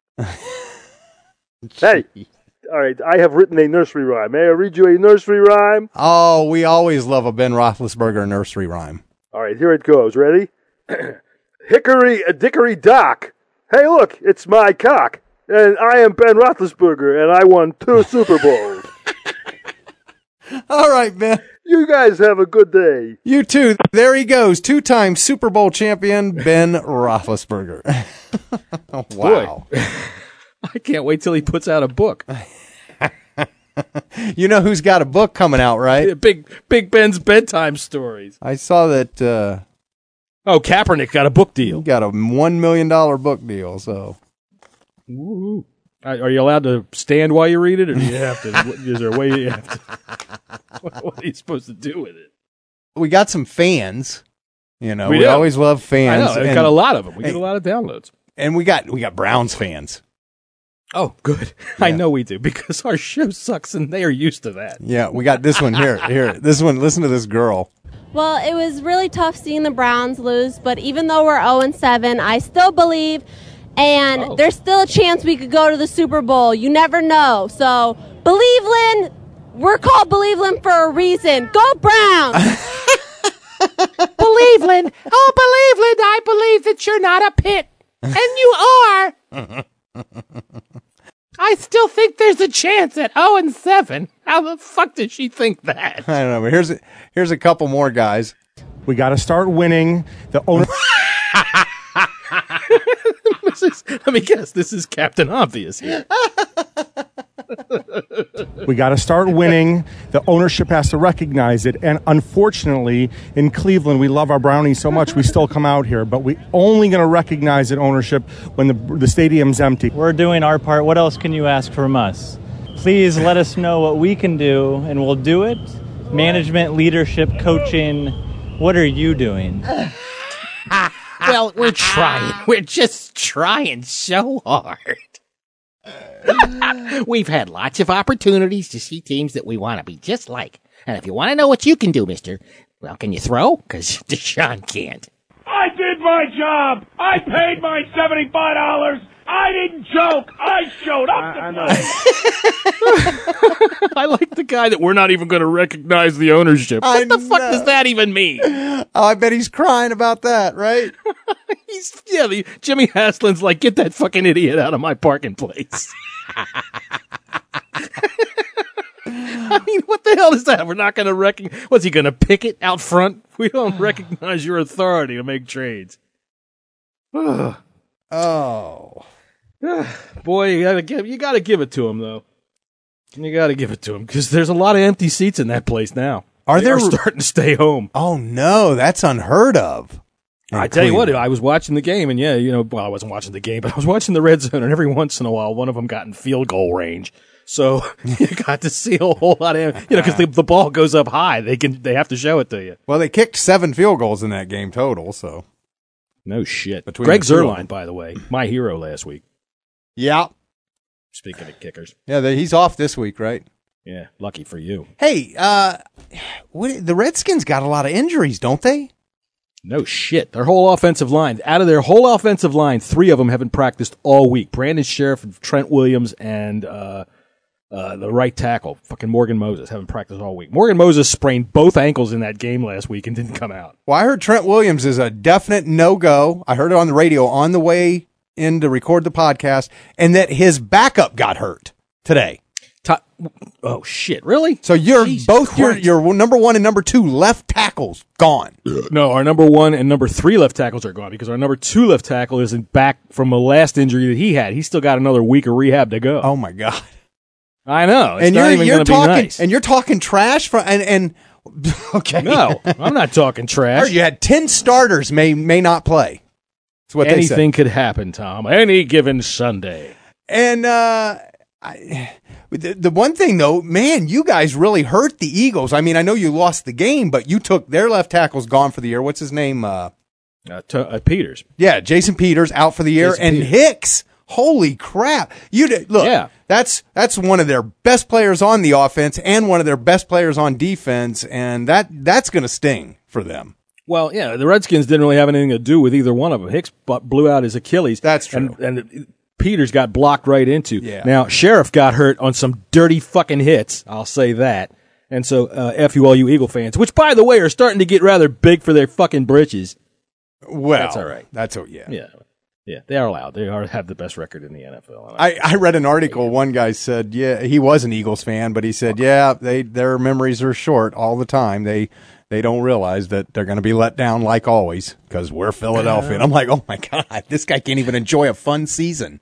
Hey. All right, I have written a nursery rhyme. May I read you a nursery rhyme? Oh, we always love a Ben Roethlisberger nursery rhyme. All right, here it goes. Ready? Hickory a dickory dock. Hey, look, it's my cock. And I am Ben Roethlisberger, and I won two Super Bowls. All right, Ben. You guys have a good day. You too. There he goes. Two-time Super Bowl champion, Ben Roethlisberger. Wow. Boy. I can't wait till he puts out a book. You know who's got a book coming out, right? Big Big Ben's bedtime stories. I saw that. Uh, oh, Kaepernick got a book deal. Got a one million dollar book deal. So, Ooh. Are you allowed to stand while you read it, or do you have to? Is there a way you have to? What are you supposed to do with it? We got some fans. You know, we, we always love fans. I know. We got a lot of them. We get a lot of downloads, and we got we got Browns fans. Oh, good. Yeah. I know we do, because our show sucks and they are used to that. Yeah, we got this one here. Here, this one. Listen to this girl. Well, it was really tough seeing the Browns lose, but even though we're oh and seven, I still believe, and oh. there's still a chance we could go to the Super Bowl. You never know. So, Believeland, we're called Believeland for a reason. Go Browns! Believeland, oh, Believeland, I believe that you're not a pit, and you are. I still think there's a chance at oh and seven. How the fuck did she think that? I don't know, but here's a, here's a couple more guys. We got to start winning. The owner. Let me guess. This is Captain Obvious here. We got to start winning. The ownership has to recognize it. And unfortunately, in Cleveland, we love our Brownies so much, we still come out here. But we only going to recognize it, ownership, when the, the stadium's empty. We're doing our part. What else can you ask from us? Please let us know what we can do, and we'll do it. Management, leadership, coaching. What are you doing? Well, we're trying. We're just trying so hard. We've had lots of opportunities to see teams that we want to be just like. And if you want to know what you can do, mister, well, can you throw? Because Deshaun can't. I did my job. I paid my seventy-five dollars. I didn't joke. I showed up to play. I like the guy that we're not even going to recognize the ownership. What I the fuck know. does that even mean? Oh, I bet he's crying about that, right? He's yeah. The, Jimmy Haslin's like, get that fucking idiot out of my parking place. I mean, what the hell is that? We're not going to recognize. What's he going to picket out front? We don't recognize your authority to make trades. Oh. Boy, you gotta give you gotta give it to him though. You gotta give it to him because there's a lot of empty seats in that place now. Are They there starting to stay home? Oh no, that's unheard of. I tell you what, I was watching the game, and yeah, you know, well, I wasn't watching the game, but I was watching the red zone, and every once in a while, one of them got in field goal range. So you got to see a whole lot of, you know, because the, the ball goes up high, they can they have to show it to you. Well, they kicked seven field goals in that game total, so no shit. Between Greg the two of Zuerlein, them. by the way, my hero last week. Yeah. Speaking of kickers, Yeah, they, he's off this week, right? yeah, lucky for you. Hey, uh, what, the Redskins got a lot of injuries, don't they? No shit. Their whole offensive line, out of their whole offensive line, three of them haven't practiced all week. Brandon Sheriff, Trent Williams, and uh, uh, the right tackle, fucking Morgan Moses, haven't practiced all week. Morgan Moses sprained both ankles in that game last week and didn't come out. Well, I heard Trent Williams is a definite no-go. I heard it on the radio on the way in to record the podcast, and that his backup got hurt today. Ta- oh shit! Really? So you're Jesus both your Christ. your number one and number two left tackles gone. No, our number one and number three left tackles are gone because our number two left tackle isn't back from the last injury that he had. He's still got another week of rehab to go. Oh my god! I know. It's and not you're even you're going to be talking nice. and you're talking trash for and and okay. No, I'm not talking trash. You had ten starters may may not play. That's what Anything they said. could happen, Tom. Any given Sunday. And uh, I, the, the one thing, though, man, you guys really hurt the Eagles. I mean, I know you lost the game, but you took their left tackle's gone for the year. What's his name? Uh, Uh, to, uh, Peters. yeah, Jason Peters out for the year. Jason and Peters. Hicks, holy crap. You did, look, Yeah. that's that's one of their best players on the offense and one of their best players on defense, and that that's going to sting for them. Well, yeah, the Redskins didn't really have anything to do with either one of them. Hicks bu- blew out his Achilles. That's true. And, and Peters got blocked right into. Yeah. Now, Sheriff got hurt on some dirty fucking hits. I'll say that. And so, uh, F you all you Eagle fans, which, by the way, are starting to get rather big for their fucking britches. Well, That's all right. That's oh yeah. Yeah. Yeah, they are allowed. They are have the best record in the N F L. I, I read an article. One guy said, yeah, he was an Eagles fan, but he said, yeah, they their memories are short all the time. They they don't realize that they're going to be let down like always because we're Philadelphia. And I'm like, oh my god, this guy can't even enjoy a fun season.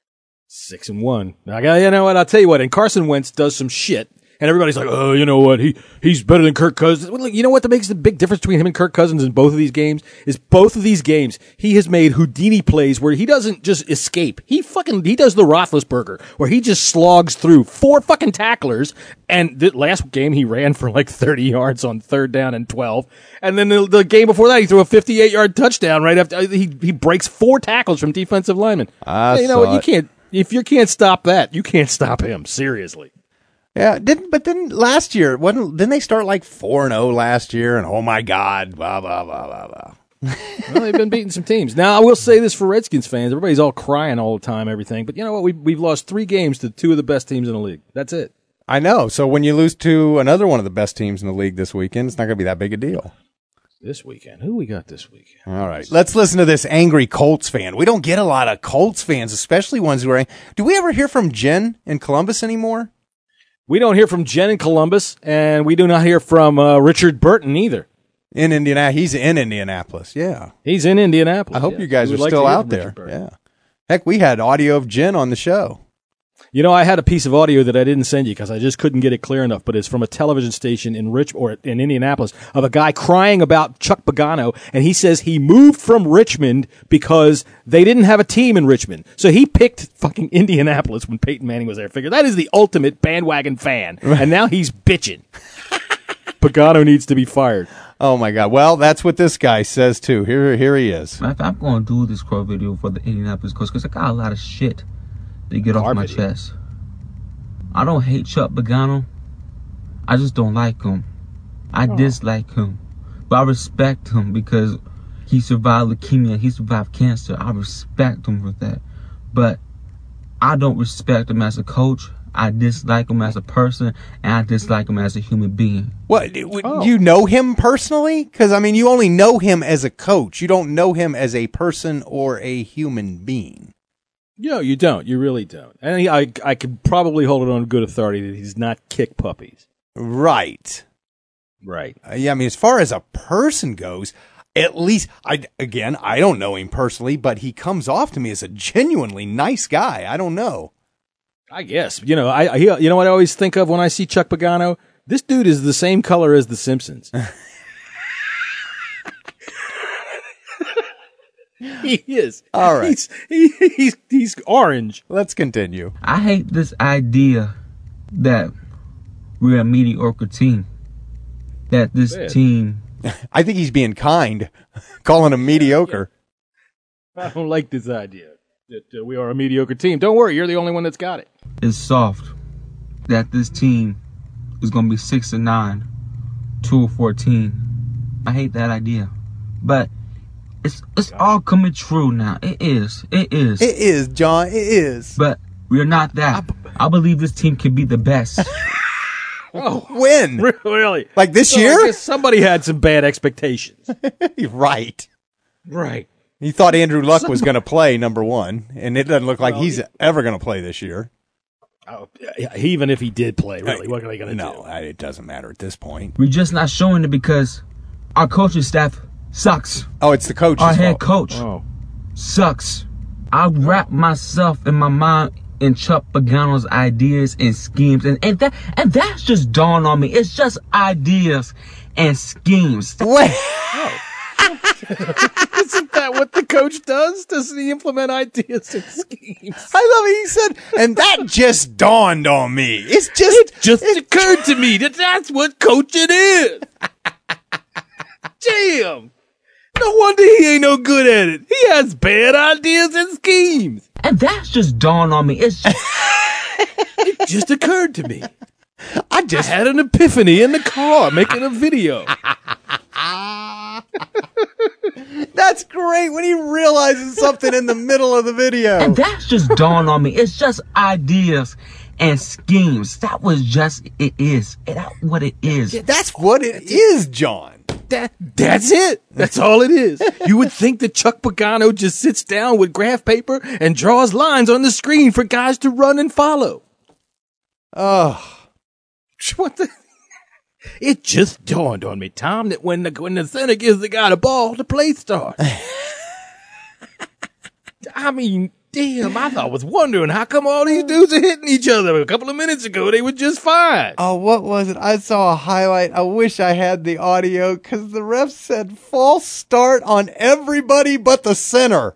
Six and one. I got, you know what? I'll tell you what. And Carson Wentz does some shit, and everybody's like, "Oh, you know what? He he's better than Kirk Cousins." Well, you know what? That makes the big difference between him and Kirk Cousins in both of these games is both of these games he has made Houdini plays where he doesn't just escape. He fucking he does the Roethlisberger where he just slogs through four fucking tacklers. And the last game he ran for like thirty yards on third down and twelve, and then the, the game before that he threw a fifty-eight yard touchdown right after he he breaks four tackles from defensive linemen. I you know what? saw You it. can't. If you can't stop that, you can't stop him. Seriously. Yeah, didn't but then last year wasn't didn't they start like four and zero last year? And oh my god, blah blah blah blah blah. Well, they've been beating some teams. Now, I will say this for Redskins fans: everybody's all crying all the time, everything. But you know what? We we've lost three games to two of the best teams in the league. That's it. I know. So when you lose to another one of the best teams in the league this weekend, it's not going to be that big a deal. This weekend, who we got this weekend? All right, let's listen to this angry Colts fan. We don't get a lot of Colts fans, especially ones who are. Do we ever hear from Jen in Columbus anymore? We don't hear from Jen in Columbus, and we do not hear from uh, Richard Burton either. In Indiana, he's in Indianapolis. Yeah, he's in Indianapolis. I hope yeah. you guys We are would like still to hear out from there. Richard Burton. Yeah, heck, we had audio of Jen on the show. You know, I had a piece of audio that I didn't send you because I just couldn't get it clear enough, but it's from a television station in Rich or in Indianapolis of a guy crying about Chuck Pagano, and he says he moved from Richmond because they didn't have a team in Richmond. So he picked fucking Indianapolis when Peyton Manning was there. Figure that is the ultimate bandwagon fan, and now he's bitching. Pagano needs to be fired. Oh my God! Well, that's what this guy says too. Here, here he is. Matter of fact, I'm going to do this quote video for the Indianapolis Colts because I got a lot of shit to get off my chest. I don't hate Chuck Pagano. I just don't like him. I oh. dislike him. But I respect him because he survived leukemia. He survived cancer. I respect him for that. But I don't respect him as a coach. I dislike him as a person, and I dislike him as a human being. What, oh. you know him personally? Because, I mean, you only know him as a coach. You don't know him as a person or a human being. No, you don't. You really don't. And he, I, I could probably hold it on good authority that he's not kick puppies. Right. Right. Uh, yeah, I mean, as far as a person goes, at least, I again, I don't know him personally, but he comes off to me as a genuinely nice guy. I don't know. I guess. You know, I, I you know what I always think of when I see Chuck Pagano? This dude is the same color as The Simpsons. He is. All right. He's, he, he's, he's orange. Let's continue. I hate this idea that we're a mediocre team. That this Man. team... I think he's being kind, calling him mediocre. I don't like this idea that uh, we are a mediocre team. Don't worry, you're the only one that's got it. It's soft. That this team is going to be six and nine, two or fourteen. I hate that idea. But... It's it's all coming true now. It is. It is. It is, John. It is. But we're not that. I believe this team can be the best. Oh, when? Really? Like this so year? I guess somebody had some bad expectations. Right. Right. He thought Andrew Luck was going to play number one, and it doesn't look like well, he's he, ever going to play this year. Oh, even if he did play, really, what are they going to no, do? No, it doesn't matter at this point. We're just not showing it because our coaching staff sucks. Oh, it's the coach's Our head fault. coach oh. sucks. I wrap myself in my mind in Chuck Pagano's ideas and schemes, and, and that and that's just dawned on me. It's just ideas and schemes. Wait. Oh. Isn't that what the coach does? Doesn't he implement ideas and schemes? I love it. He said, and that just dawned on me. It's just it just it, occurred to me that that's what coaching is. Damn. No wonder he ain't no good at it. He has bad ideas and schemes. And that's just dawned on me. It's just... It just occurred to me. I just I had an epiphany in the car making a video. That's great when he realizes something in the middle of the video. And that's just dawned on me. It's just ideas and schemes. That was just, it is. That's what it is. That's what it is, John. That That's it. That's all it is. You would think that Chuck Pagano just sits down with graph paper and draws lines on the screen for guys to run and follow. Oh. What the... It just dawned on me, Tom, that when the when the center gives the guy the ball, the play starts. I mean, damn, I thought, was wondering how come all these dudes are hitting each other. A couple of minutes ago, they were just fine. Oh, what was it? I saw a highlight. I wish I had the audio because the ref said false start on everybody but the center.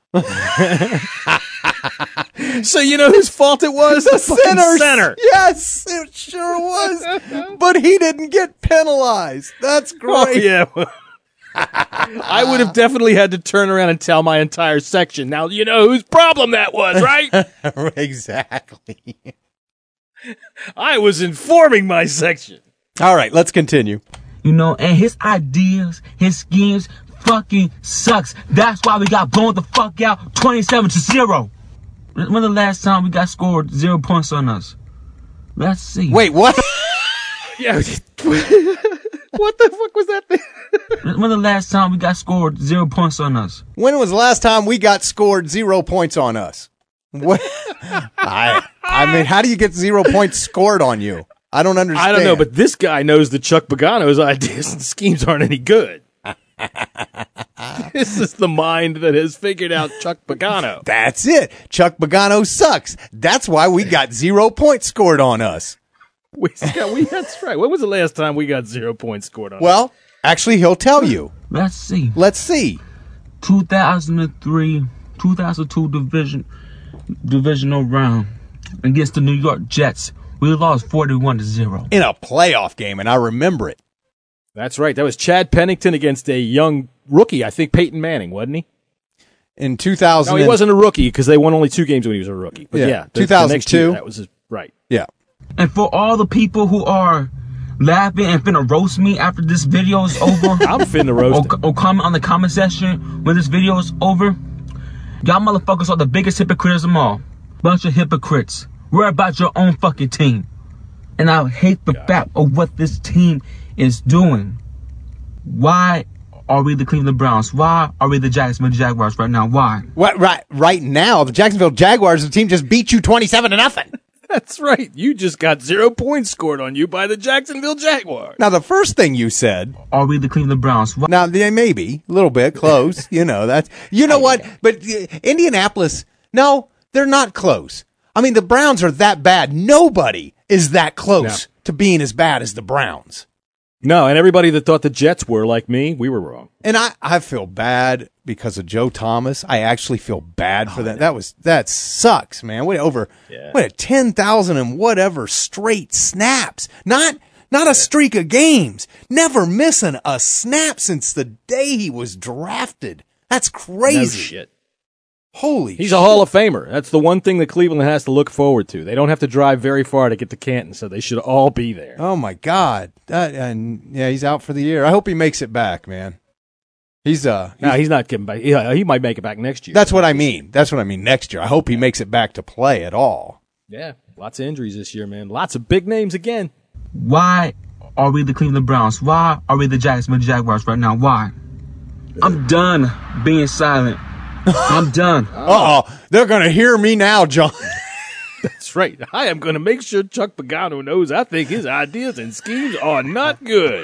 So you know whose fault it was? The, the center. center. Yes, it sure was. But he didn't get penalized. That's great. Oh, yeah. I would have definitely had to turn around and tell my entire section. Now you know whose problem that was, right? Exactly. I was informing my section. All right, let's continue. You know, and his ideas, his schemes fucking sucks. That's why we got blown the fuck out twenty-seven to zero. When the last time we got scored zero points on us? Let's see. Wait, what? Yeah. What the fuck was that thing? When the last time we got scored zero points on us? When was the last time we got scored zero points on us? What? I I mean, how do you get zero points scored on you? I don't understand. I don't know, but this guy knows that Chuck Pagano's ideas and schemes aren't any good. This is the mind that has figured out Chuck Pagano. That's it. Chuck Pagano sucks. That's why we got zero points scored on us. We, yeah, we that's right. When was the last time we got zero points scored on? Well, actually, he'll tell you. Let's see. Let's see. two thousand three, two thousand two division divisional round against the New York Jets. We lost forty-one to zero in a playoff game, and I remember it. That's right. That was Chad Pennington against a young rookie. I think Peyton Manning, wasn't he? In two thousand, no, he wasn't a rookie because they won only two games when he was a rookie. But yeah, yeah the, two thousand two. The next year, that was his, right. Yeah. And for all the people who are laughing and finna roast me after this video is over, I'm finna roast or, or comment on the comment section when this video is over. Y'all motherfuckers are the biggest hypocrites of them all. Bunch of hypocrites. Worry about your own fucking team. And I hate the God. fact of what this team is doing. Why are we the Cleveland Browns? Why are we the Jacksonville Jaguars right now? Why? What, right, right now, the Jacksonville Jaguars, the team just beat you twenty-seven to nothing. That's right. You just got zero points scored on you by the Jacksonville Jaguars. Now, the first thing you said, are we the Cleveland Browns? Why? Now, they may be a little bit close. you know, that's, you know what? But uh, Indianapolis, no, they're not close. I mean, the Browns are that bad. Nobody is that close no. to being as bad as the Browns. No, and everybody that thought the Jets were like me, we were wrong. And I, I feel bad because of Joe Thomas. I actually feel bad for oh, that. No. That was that sucks, man. What over yeah. what ten thousand and whatever straight snaps. Not not yeah. a streak of games. Never missing a snap since the day he was drafted. That's crazy. No shit. Holy He's shit. a Hall of Famer. That's the one thing that Cleveland has to look forward to. They don't have to drive very far to get to Canton, so they should all be there. Oh, my God. Uh, and yeah, he's out for the year. I hope he makes it back, man. He's uh he's, no, he's not getting back. He, he might make it back next year. That's what I mean. That's what I mean next year. I hope he makes it back to play at all. Yeah, lots of injuries this year, man. Lots of big names again. Why are we the Cleveland Browns? Why are we the Jacksonville Jaguars right now? Why? I'm done being silent. I'm done. Uh-oh. They're going to hear me now, John. That's right. I am going to make sure Chuck Pagano knows I think his ideas and schemes are not good.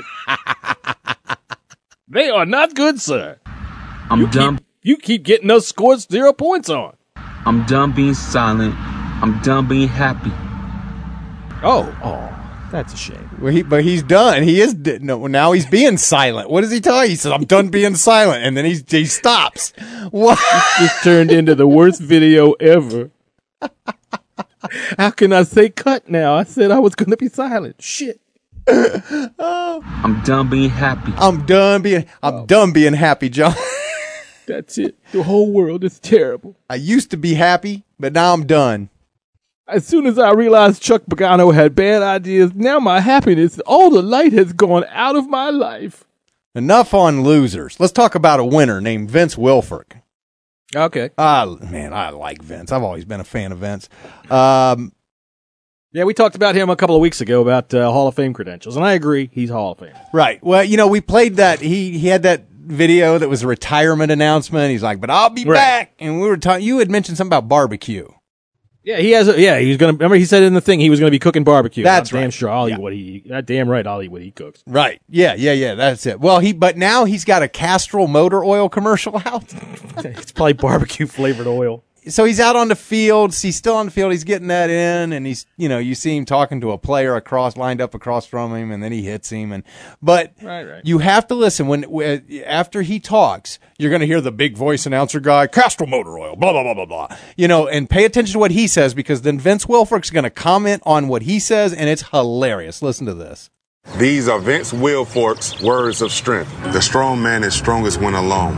They are not good, sir. I'm you done. Keep, you keep getting us scored zero points on. I'm done being silent. I'm done being happy. Oh, oh. That's a shame. Well, he, but he's done. He is no. Now he's being silent. What does he tell you? He says, "I'm done being silent," and then he he stops. What? This turned into the worst video ever. How can I say cut now? I said I was going to be silent. Shit. Oh. I'm done being happy. I'm done being. I'm oh. done being happy, John. That's it. The whole world is terrible. I used to be happy, but now I'm done. As soon as I realized Chuck Pagano had bad ideas, now my happiness, all the light has gone out of my life. Enough on losers. Let's talk about a winner named Vince Wilfork. Okay. Uh, man, I like Vince. I've always been a fan of Vince. Um, yeah, we talked about him a couple of weeks ago about uh, Hall of Fame credentials, and I agree, he's Hall of Fame. Right. Well, you know, we played that. He he had that video that was a retirement announcement. He's like, but I'll be right. back. And we were talking, you had mentioned something about barbecue. Yeah, he has. A, yeah, he's gonna. Remember, he said in the thing he was gonna be cooking barbecue. That's I'm right. Damn sure I'll yeah. eat what he. That damn right, I'll eat what he cooks. Right. Yeah. Yeah. Yeah. That's it. Well, he. But now he's got a Castrol motor oil commercial out. It's probably barbecue flavored oil. So he's out on the field. He's still on the field. He's getting that in, and he's, you know, you see him talking to a player across, lined up across from him, and then he hits him. And but right, right. you have to listen when after he talks, you're going to hear the big voice announcer guy, Castrol motor oil, blah blah blah blah blah. You know, and pay attention to what he says because then Vince Wilfork's going to comment on what he says, and it's hilarious. Listen to this. These are Vince Wilfork's words of strength. The strong man is strongest when alone.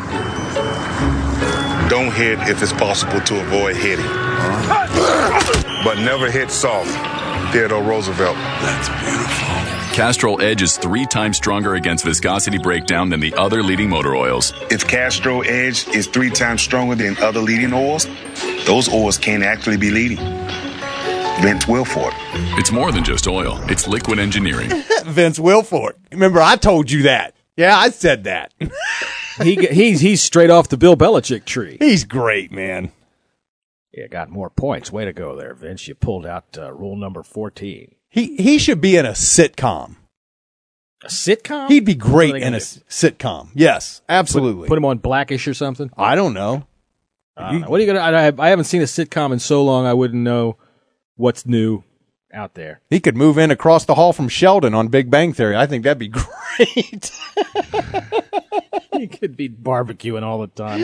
Don't hit if it's possible to avoid hitting. But never hit soft. Theodore Roosevelt. That's beautiful. Castrol Edge is three times stronger against viscosity breakdown than the other leading motor oils. If Castrol Edge is three times stronger than other leading oils, those oils can't actually be leading. Vince Wilfork. It's more than just oil. It's liquid engineering. Vince Wilfork. Remember, I told you that. Yeah, I said that. he he's he's straight off the Bill Belichick tree. He's great, man. Yeah, got more points. Way to go there, Vince. You pulled out uh, rule number fourteen. He he should be in a sitcom. A sitcom? He'd be great What are they in gonna a do? s- sitcom. Yes, absolutely. Put, put him on Blackish or something? I don't know. I don't know. What are you gonna? I, I haven't seen a sitcom in so long. I wouldn't know what's new out there. He could move in across the hall from Sheldon on Big Bang Theory. I think that'd be great. He could be barbecuing all the time.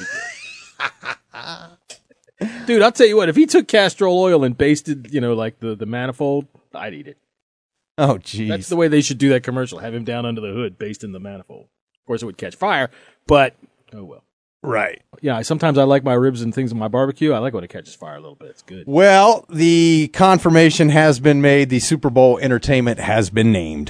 Dude, I'll tell you what. If he took castor oil and basted, you know, like the the manifold, I'd eat it. Oh, geez. That's the way they should do that commercial. Have him down under the hood, basting the manifold. Of course, it would catch fire, but oh well. Right. Yeah, sometimes I like my ribs and things on my barbecue. I like when it catches fire a little bit. It's good. Well, the confirmation has been made. The Super Bowl entertainment has been named.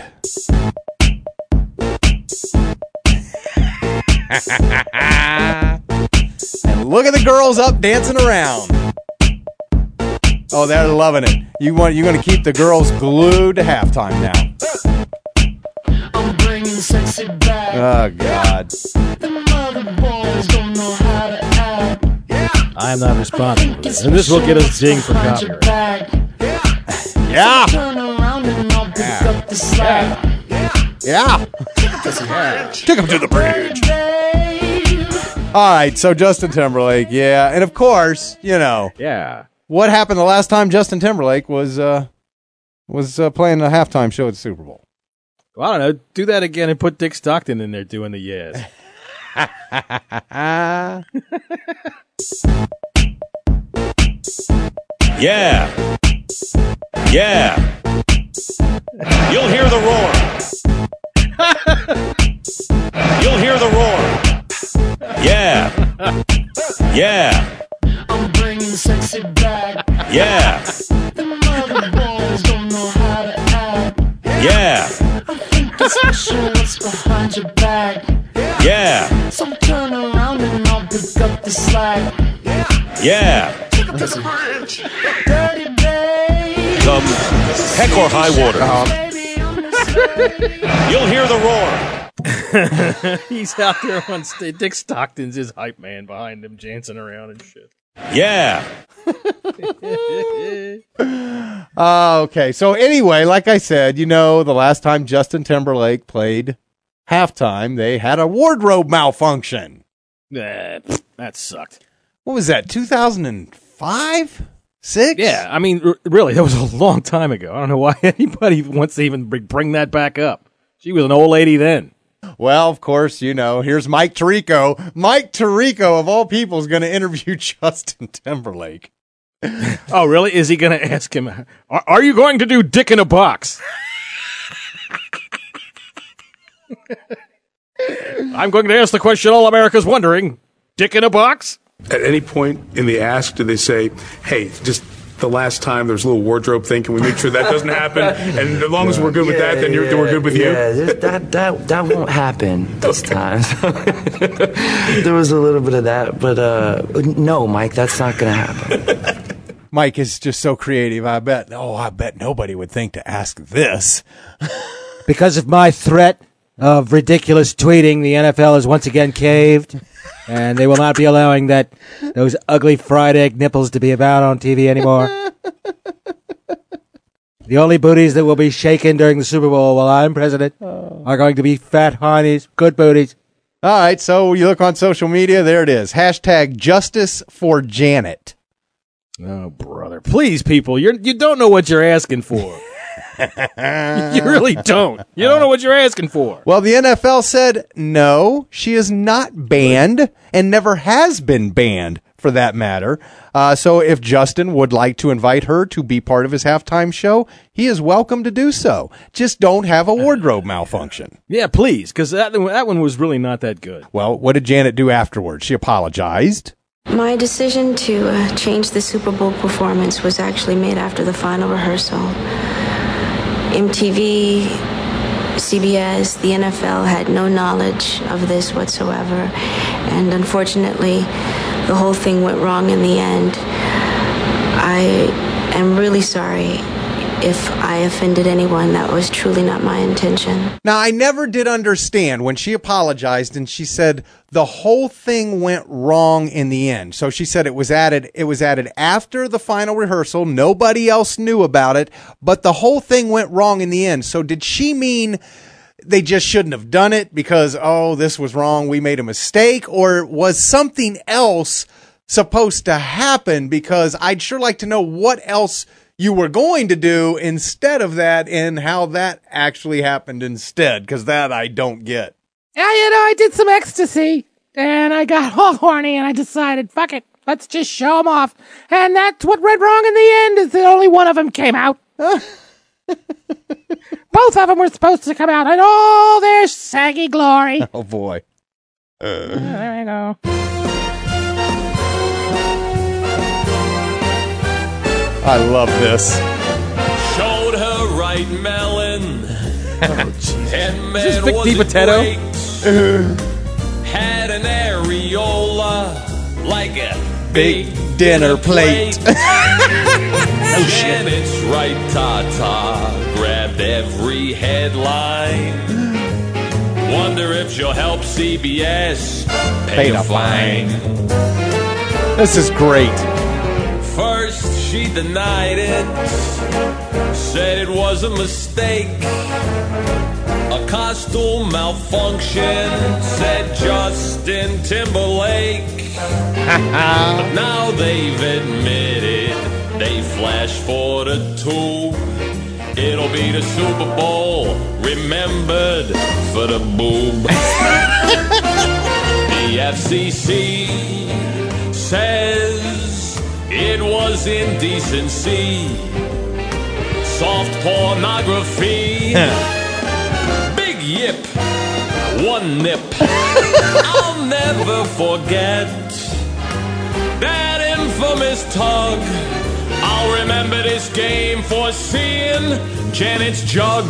And look at the girls up dancing around. Oh, they're loving it. You want you're going to keep the girls glued to halftime now. I'm bringing sexy back. Oh God. The mother boys don't know how to act. I am not responsible for this. And this will get us dinged for copyright. Yeah. Turn around and I'll pick up the slack. Yeah. Take him to the bridge. All right, so Justin Timberlake, yeah. And of course, you know. Yeah. What happened the last time Justin Timberlake was uh, was uh, playing the halftime show at the Super Bowl? Well, I don't know. Do that again and put Dick Stockton in there doing the yes. Yeah. Yeah. You'll hear the roar. You'll hear the roar. Yeah. Yeah. I'm bringing sexy back. Yeah. The mother boys don't know how to act. Yeah. I think it's special what's behind your back. Yeah. So turn around and I'll pick up the slack. Yeah. Take up this bridge. Dirty babe. Come heck or high water. You'll hear the roar. He's out there on stage. Dick Stockton's his hype man behind him, dancing around and shit. Yeah. Uh, okay, so anyway, like I said, you know, the last time Justin Timberlake played halftime, they had a wardrobe malfunction. Nah, that sucked. What was that, two thousand five? Six? Yeah, I mean, r- really, that was a long time ago. I don't know why anybody wants to even bring bring that back up. She was an old lady then. Well, of course, you know, here's Mike Tirico. Mike Tirico, of all people, is going to interview Justin Timberlake. Oh, really? Is he going to ask him, are, are you going to do Dick in a Box? I'm going to ask the question all America's wondering. Dick in a box? At any point in the ask, do they say, hey, just the last time there's a little wardrobe thing, can we make sure that doesn't happen? And as long as we're good with that, then, you're, then we're good with you? Yeah, this- that, that, that won't happen this time. There was a little bit of that, but uh, no, Mike, that's not going to happen. Mike is just so creative. I bet, oh, I bet nobody would think to ask this. Because of my threat of ridiculous tweeting, the N F L has once again caved, and they will not be allowing that those ugly fried egg nipples to be about on T V anymore. The only booties that will be shaken during the Super Bowl while I'm president are going to be fat heinies, good booties. All right, so you look on social media, there it is. Hashtag justice for Janet. Oh, brother. Please, people, you're, you don't know what you're asking for. You really don't. You don't know what you're asking for. Well, the N F L said no, she is not banned and never has been banned for that matter. Uh, so if Justin would like to invite her to be part of his halftime show, he is welcome to do so. Just don't have a wardrobe malfunction. Yeah, please, because that, that one was really not that good. Well, what did Janet do afterwards? She apologized. My decision to uh, change the Super Bowl performance was actually made after the final rehearsal. M T V, C B S, the N F L had no knowledge of this whatsoever. And unfortunately, the whole thing went wrong in the end. I am really sorry if I offended anyone. That was truly not my intention. Now, I never did understand when she apologized and she said the whole thing went wrong in the end. So she said it was added, it was added after the final rehearsal. Nobody else knew about it, but the whole thing went wrong in the end. So did she mean they just shouldn't have done it because, oh, this was wrong, we made a mistake? Or was something else supposed to happen? Because I'd sure like to know what else you were going to do instead of that and how that actually happened instead, because that I don't get. Yeah, you know, I did some ecstasy, and I got all horny, and I decided, fuck it, let's just show them off. And that's what went wrong in the end, is that only one of them came out. Both of them were supposed to come out in all their saggy glory. Oh, boy. Uh. Yeah, there you go. I love this. Showed her right melon. Oh, and man, is this Vic was DiPotato? it great. Had an areola like a Big dinner plate. Oh, shit. Janet's right tata grabbed every headline. Wonder if she'll help C B S pay a fine. This is great. First she denied it, said it was a mistake, a costume malfunction, said Justin Timberlake. But now they've admitted they flashed for the two. It'll be the Super Bowl, remembered for the boob. The F C C says it was indecency, soft pornography, big yip, one nip. I'll never forget that infamous tug. I'll remember this game for seeing Janet's jug.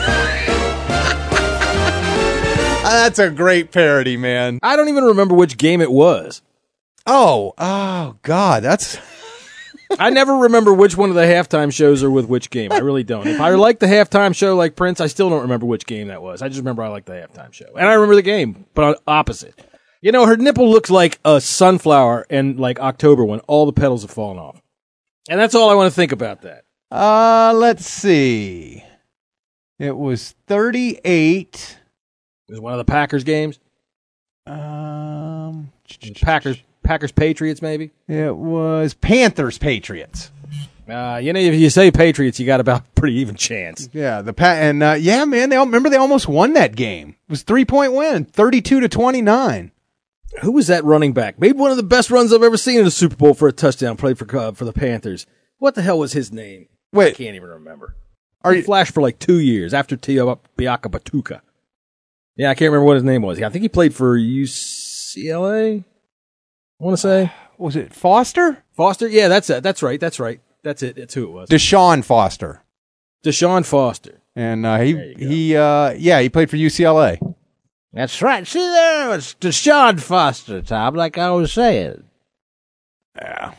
That's a great parody, man. I don't even remember which game it was. Oh, oh, God, that's... I never remember which one of the halftime shows are with which game. I really don't. If I like the halftime show like Prince, I still don't remember which game that was. I just remember I like the halftime show. And I remember the game, but opposite. You know, her nipple looks like a sunflower in like October when all the petals have fallen off. And that's all I want to think about that. Uh, let's see. It was thirty-eight. It was one of the Packers games. Um, Packers, Packers Patriots, maybe. It was Panthers Patriots. Uh, you know, if you say Patriots, you got about a pretty even chance. Yeah, the pa- and uh, yeah, man, they all, remember they almost won that game. It was three point win, thirty-two to twenty-nine. Who was that running back? Made one of the best runs I've ever seen in the Super Bowl for a touchdown. Played for uh, for the Panthers. What the hell was his name? Wait, I can't even remember. Are he you flashed for like two years after Tiago Batuka? Yeah, I can't remember what his name was. I think he played for U C L A. I want to say, was it Foster? Foster? Yeah, that's it. That's right. That's right. That's it. That's who it was. Deshaun Foster. Deshaun Foster. And uh, he he uh, yeah he played for U C L A. That's right. See there, it's Deshaun Foster, Tom, like I was saying. Yeah.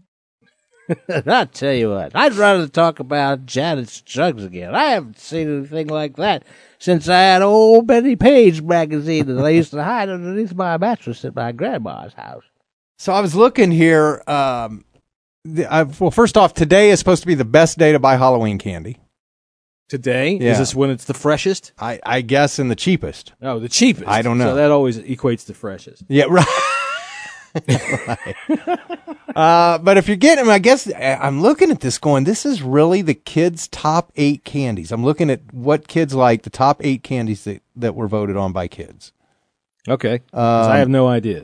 I'll tell you what, I'd rather talk about Janet's jugs again. I haven't seen anything like that since I had old Betty Page magazine that I used to hide underneath my mattress at my grandma's house. So I was looking here. Um, the, I, well, first off, today is supposed to be the best day to buy Halloween candy. Today? Yeah. Is this when it's the freshest? I, I guess, and the cheapest. Oh, the cheapest. I don't know. So that always equates to freshest. Yeah, right. Right. Uh, but if you're getting them, I guess I'm looking at this going, this is really the kids' top eight candies. I'm looking at what kids like, the top eight candies that, that were voted on by kids. Okay. Um, I have no idea.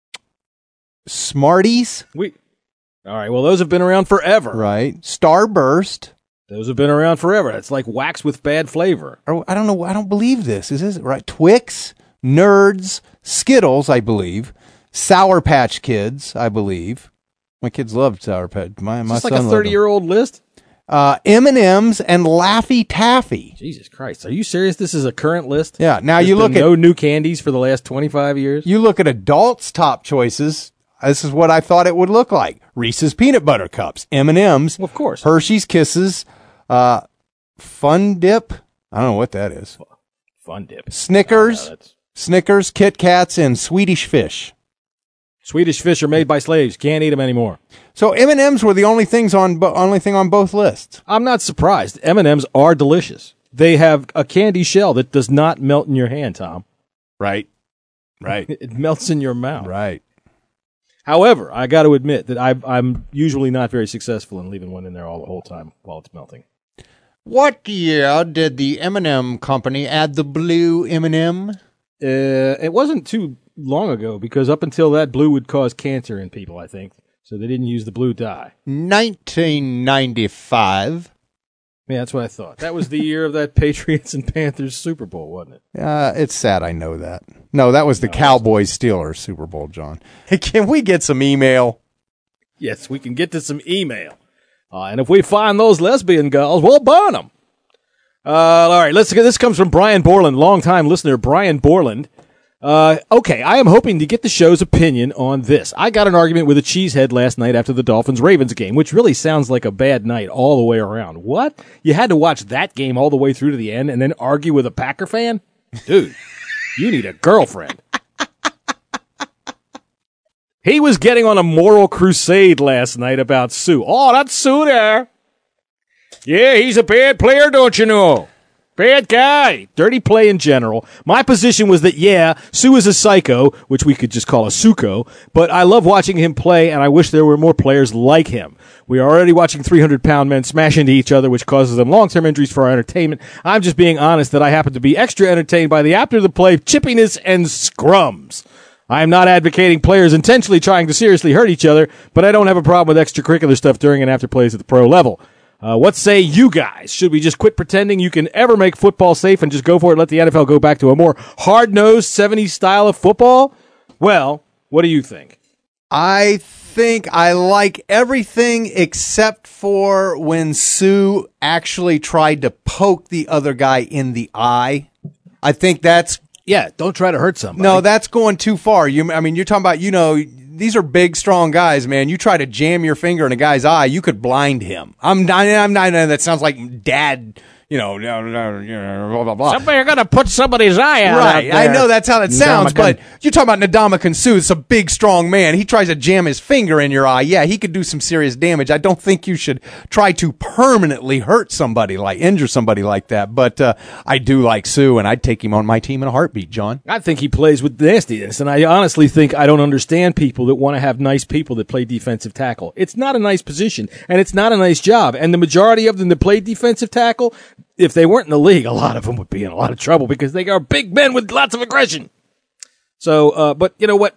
Smarties. We. All right. Well, those have been around forever. Right. Starburst. Those have been around forever. It's like wax with bad flavor. Or, I don't know. I don't believe this. Is this right? Twix, Nerds, Skittles, I believe. Sour Patch Kids, I believe. My kids loved Sour Patch. My, my Is this son like a thirty-year-old list? Uh, M and M's and Laffy Taffy. Jesus Christ. Are you serious? This is a current list? Yeah. Now There's you look been at... no new candies for the last twenty-five years? You look at adults' top choices. This is what I thought it would look like. Reese's Peanut Butter Cups. M and M's. Well, of course. Hershey's Kisses. Uh, Fun Dip. I don't know what that is. Fun Dip. Snickers. Oh, no, Snickers, Kit Kats, and Swedish Fish. Swedish Fish are made by slaves. Can't eat them anymore. So M and M's were the only things on bo- only thing on both lists. I'm not surprised. M and M's are delicious. they have a candy shell that does not melt in your hand, Tom. Right. Right. It melts in your mouth. Right. However, I got to admit that I've, I'm usually not very successful in leaving one in there all the whole time while it's melting. What year did the M and M company add the blue M and M? Uh, it wasn't too long ago, because up until that, blue would cause cancer in people, I think. So they didn't use the blue dye. nineteen ninety-five. Yeah, that's what I thought. That was the year of that Patriots and Panthers Super Bowl, wasn't it? Uh, it's sad I know that. No, that was the no, Cowboys-Steelers Super Bowl, John. Hey, can we get some email? Yes, we can get to some email. Uh, and if we find those lesbian girls, we'll burn them. Uh, all right, let's get, this comes from Brian Borland, longtime listener, Brian Borland. Uh, okay, I am hoping to get the show's opinion on this. I got an argument with a cheesehead last night after the Dolphins-Ravens game, which really sounds like a bad night all the way around. What? You had to watch that game all the way through to the end and then argue with a Packer fan? Dude, you need a girlfriend. He was getting on a moral crusade last night about Sue. Oh, that's Sue there. Yeah, he's a bad player, don't you know? Bad guy. Dirty play in general. My position was that, yeah, Sue is a psycho, which we could just call a Suko, but I love watching him play, and I wish there were more players like him. We are already watching three hundred pound men smash into each other, which causes them long-term injuries for our entertainment. I'm just being honest that I happen to be extra entertained by the after-the-play chippiness and scrums. I am not advocating players intentionally trying to seriously hurt each other, but I don't have a problem with extracurricular stuff during and after plays at the pro level. Uh, what say you guys? Should we just quit pretending you can ever make football safe and just go for it, let the N F L go back to a more hard-nosed seventies style of football? Well, what do you think? I think I like everything except for when Sue actually tried to poke the other guy in the eye. I think that's... Yeah, don't try to hurt somebody. No, that's going too far. You, I mean, you're talking about, you know... These are big, strong guys, man. You try to jam your finger in a guy's eye, you could blind him. I'm not, I'm not, that sounds like dad, you know, blah, blah, blah. Somebody, you're going to put somebody's eye out. Right. Out I know that's how it sounds, but you're talking about Ndamukong Suh. It's a big, strong man. He tries to jam his finger in your eye. Yeah, he could do some serious damage. I don't think you should try to permanently hurt somebody, like injure somebody like that. But uh, I do like Sue, and I'd take him on my team in a heartbeat, John. I think he plays with nastiness, and I honestly think I don't understand people that want to have nice people that play defensive tackle. It's not a nice position, and it's not a nice job. And the majority of them that play defensive tackle, if they weren't in the league, a lot of them would be in a lot of trouble because they are big men with lots of aggression. So, uh, but you know what?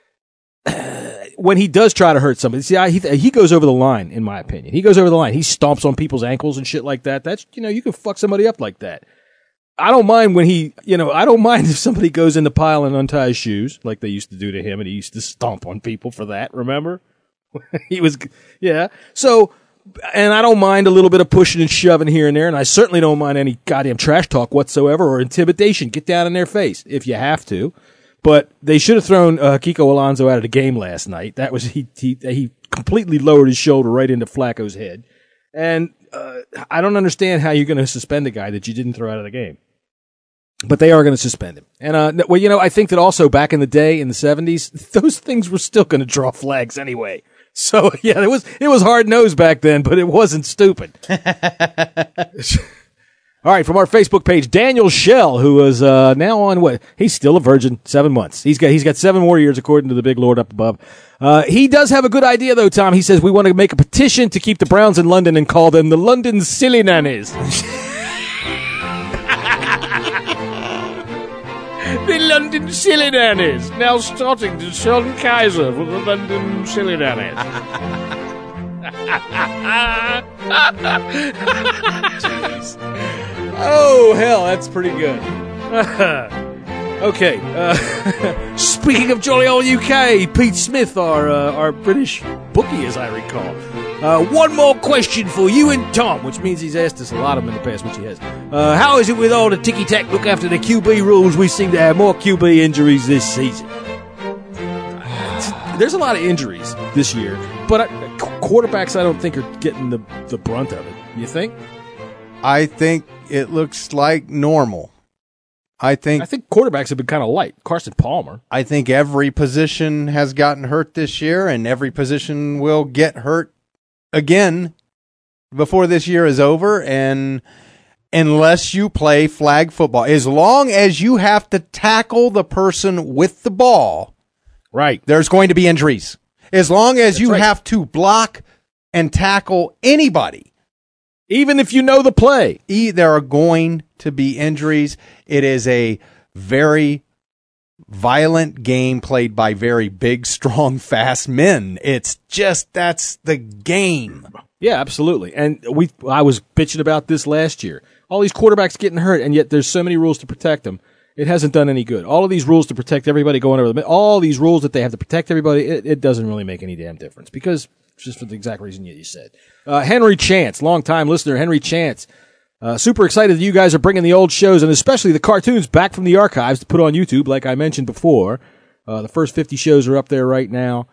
When he does try to hurt somebody, see, I, he, he goes over the line, in my opinion. He goes over the line. He stomps on people's ankles and shit like that. That's, you know, you can fuck somebody up like that. I don't mind when he, you know, I don't mind if somebody goes in the pile and unties shoes like they used to do to him, and he used to stomp on people for that, remember? He was, yeah. So, and I don't mind a little bit of pushing and shoving here and there, and I certainly don't mind any goddamn trash talk whatsoever or intimidation. Get down in their face if you have to. But they should have thrown uh, Kiko Alonso out of the game last night. That was he he he completely lowered his shoulder right into Flacco's head, and uh, I don't understand how you're going to suspend a guy that you didn't throw out of the game. But they are going to suspend him. And, uh, well, you know, I think that also back in the day, in the seventies, those things were still going to draw flags anyway. So, yeah, it was, it was hard-nosed back then, but it wasn't stupid. All right, from our Facebook page, Daniel Shell, who is, uh, now on what? He's still a virgin, seven months. He's got, he's got seven more years according to the big Lord up above. Uh, he does have a good idea though, Tom. He says we want to make a petition to keep the Browns in London and call them the London Silly Nannies. The London Silly Nannies, now starting to Sheldon Kaiser for the London Silly Nannies. Oh, hell, that's pretty good. Okay, uh, speaking of jolly old U K, Pete Smith, our uh, our British bookie, as I recall. Uh, one more question for you and Tom, which means he's asked us a lot of them in the past, which he has. Uh, how is it with all the ticky-tack look after the Q B rules? We seem to have more Q B injuries this season. There's a lot of injuries this year, but I, quarterbacks I don't think are getting the, the brunt of it. You think? I think it looks like normal. I think I think quarterbacks have been kind of light. Carson Palmer. I think every position has gotten hurt this year, and every position will get hurt again before this year is over. And unless you play flag football. As long as you have to tackle the person with the ball, right, there's going to be injuries. As long as That's you right. have to block and tackle anybody, even if you know the play, e- there are going to be injuries. It is a very violent game played by very big, strong, fast men. It's just, that's the game. Yeah, absolutely. And we, I was bitching about this last year. All these quarterbacks getting hurt, and yet there's so many rules to protect them. It hasn't done any good. All of these rules to protect everybody going over the, all these rules that they have to protect everybody, it, it doesn't really make any damn difference because just for the exact reason you said. Uh, Henry Chance, longtime listener, Henry Chance. Uh, super excited that you guys are bringing the old shows and especially the cartoons back from the archives to put on YouTube, like I mentioned before. Uh, the first fifty shows are up there right now,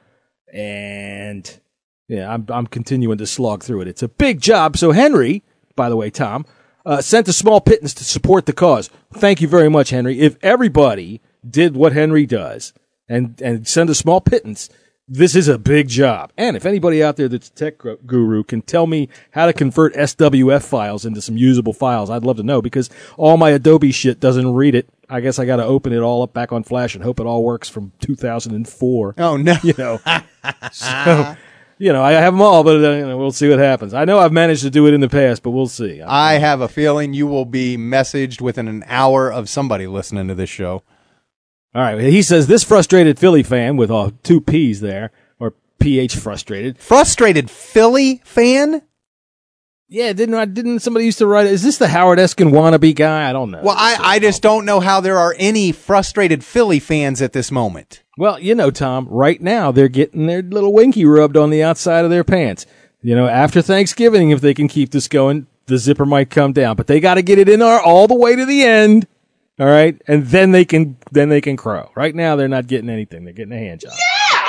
and yeah, I'm I'm continuing to slog through it. It's a big job. So Henry, by the way, Tom, uh, sent a small pittance to support the cause. Thank you very much, Henry. If everybody did what Henry does and and send a small pittance, this is a big job. And if anybody out there that's a tech guru can tell me how to convert S W F files into some usable files, I'd love to know because all my Adobe shit doesn't read it. I guess I got to open it all up back on Flash and hope it all works from two thousand four. Oh, no. You know, so, you know, I have them all, but uh, you know, we'll see what happens. I know I've managed to do it in the past, but we'll see. I have a feeling you will be messaged within an hour of somebody listening to this show. All right. He says this frustrated Philly fan with uh, two P's there, or P H frustrated. Frustrated Philly fan? Yeah, didn't I? Didn't somebody used to write? Is this the Howard Eskin wannabe guy? I don't know. Well, I, I just don't know how there are any frustrated Philly fans at this moment. Well, you know, Tom, right now they're getting their little winky rubbed on the outside of their pants. You know, after Thanksgiving, if they can keep this going, the zipper might come down, but they got to get it in there all the way to the end. All right, and then they can then they can crow. Right now, they're not getting anything; they're getting a hand job.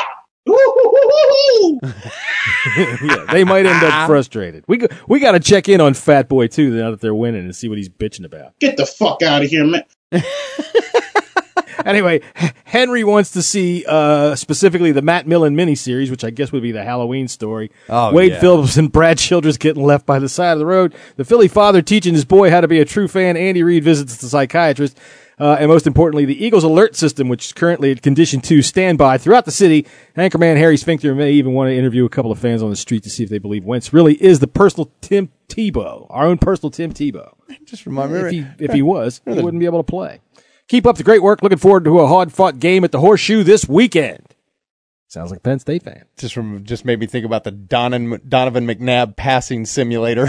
Yeah, they might end up frustrated. We go, we got to check in on Fat Boy too now that they're winning and see what he's bitching about. Get the fuck out of here, man. Anyway, Henry wants to see uh, specifically the Matt Millen miniseries, which I guess would be the Halloween story. Oh, Wade yeah. Phillips and Brad Childress getting left by the side of the road. The Philly father teaching his boy how to be a true fan. Andy Reid visits the psychiatrist. Uh, and most importantly, the Eagles alert system, which is currently at condition two standby throughout the city. Anchorman Harry Sphincter may even want to interview a couple of fans on the street to see if they believe Wentz really is the personal Tim Tebow, our own personal Tim Tebow. Just remind me. If he, if he was, he wouldn't be able to play. Keep up the great work. Looking forward to a hard-fought game at the Horseshoe this weekend. Sounds like a Penn State fan. Just from, just made me think about the Donovan, Donovan McNabb passing simulator.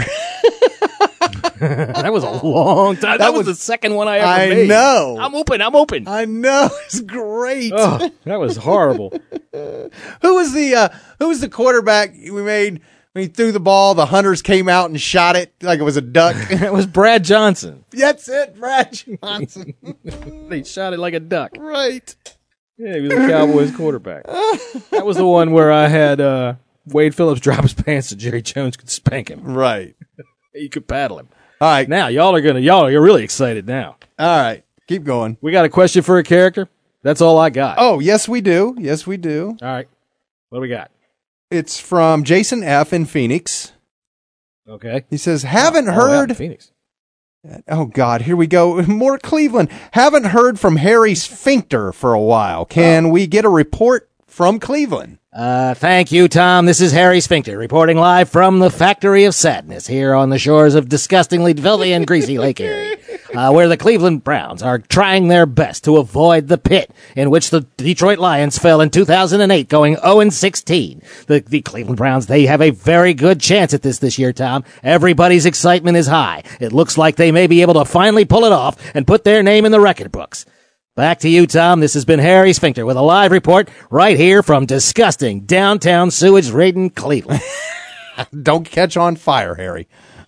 That was a long time. That, that was, was the second one I ever I made. I know. I'm open. I'm open. I know. It's great. Oh, that was horrible. Who was the uh, Who was the quarterback we made when he threw the ball? The hunters came out and shot it like it was a duck. It was Brad Johnson. That's it, Brad Johnson. They shot it like a duck. Right. Yeah, he was a Cowboys quarterback. That was the one where I had uh, Wade Phillips drop his pants so Jerry Jones could spank him. Right. You could paddle him. All right. Now, y'all are going to, y'all are really excited now. All right. Keep going. We got a question for a character? That's all I got. Oh, yes, we do. Yes, we do. All right. What do we got? It's from Jason F. in Phoenix. Okay. He says, haven't oh, heard. Yeah, Phoenix. Oh, God. Here we go. More Cleveland. Haven't heard from Harry Sphincter for a while. Can oh. we get a report from Cleveland? Uh, thank you, Tom. This is Harry Sphincter reporting live from the Factory of Sadness here on the shores of disgustingly filthy and greasy Lake Erie, uh, where the Cleveland Browns are trying their best to avoid the pit in which the Detroit Lions fell in two thousand eight, going oh and sixteen. The, the Cleveland Browns, they have a very good chance at this this year, Tom. Everybody's excitement is high. It looks like they may be able to finally pull it off and put their name in the record books. Back to you, Tom. This has been Harry Sphincter with a live report right here from disgusting downtown sewage-ridden Cleveland. Don't catch on fire, Harry.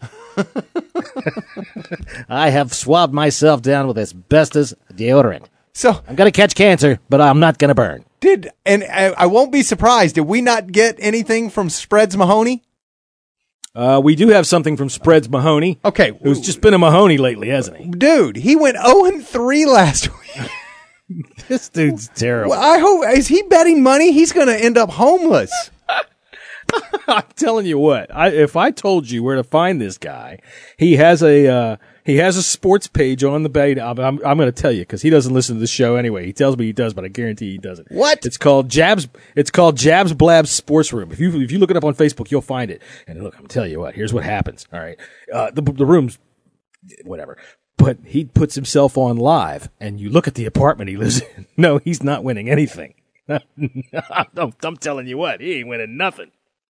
I have swabbed myself down with asbestos deodorant. So I'm going to catch cancer, but I'm not going to burn. Did and I, I won't be surprised. Did we not get anything from Spreads Mahoney? Uh, we do have something from Spreads Mahoney. Okay. Who's just been a Mahoney lately, hasn't he? Dude, he went oh and three last week. This dude's terrible. Well, I hope, is he betting money? He's going to end up homeless. I'm telling you what, I, if I told you where to find this guy, he has a, uh, He has a sports page on the page. I'm, I'm, I'm going to tell you because he doesn't listen to the show anyway. He tells me he does, but I guarantee he doesn't. What? It's called Jabs. It's called Jabs Blabs Sports Room. If you if you look it up on Facebook, you'll find it. And look, I'm telling you what. Here's what happens. All right, uh, the the room's whatever. But he puts himself on live, and you look at the apartment he lives in. No, he's not winning anything. I'm, I'm telling you what, he ain't winning nothing.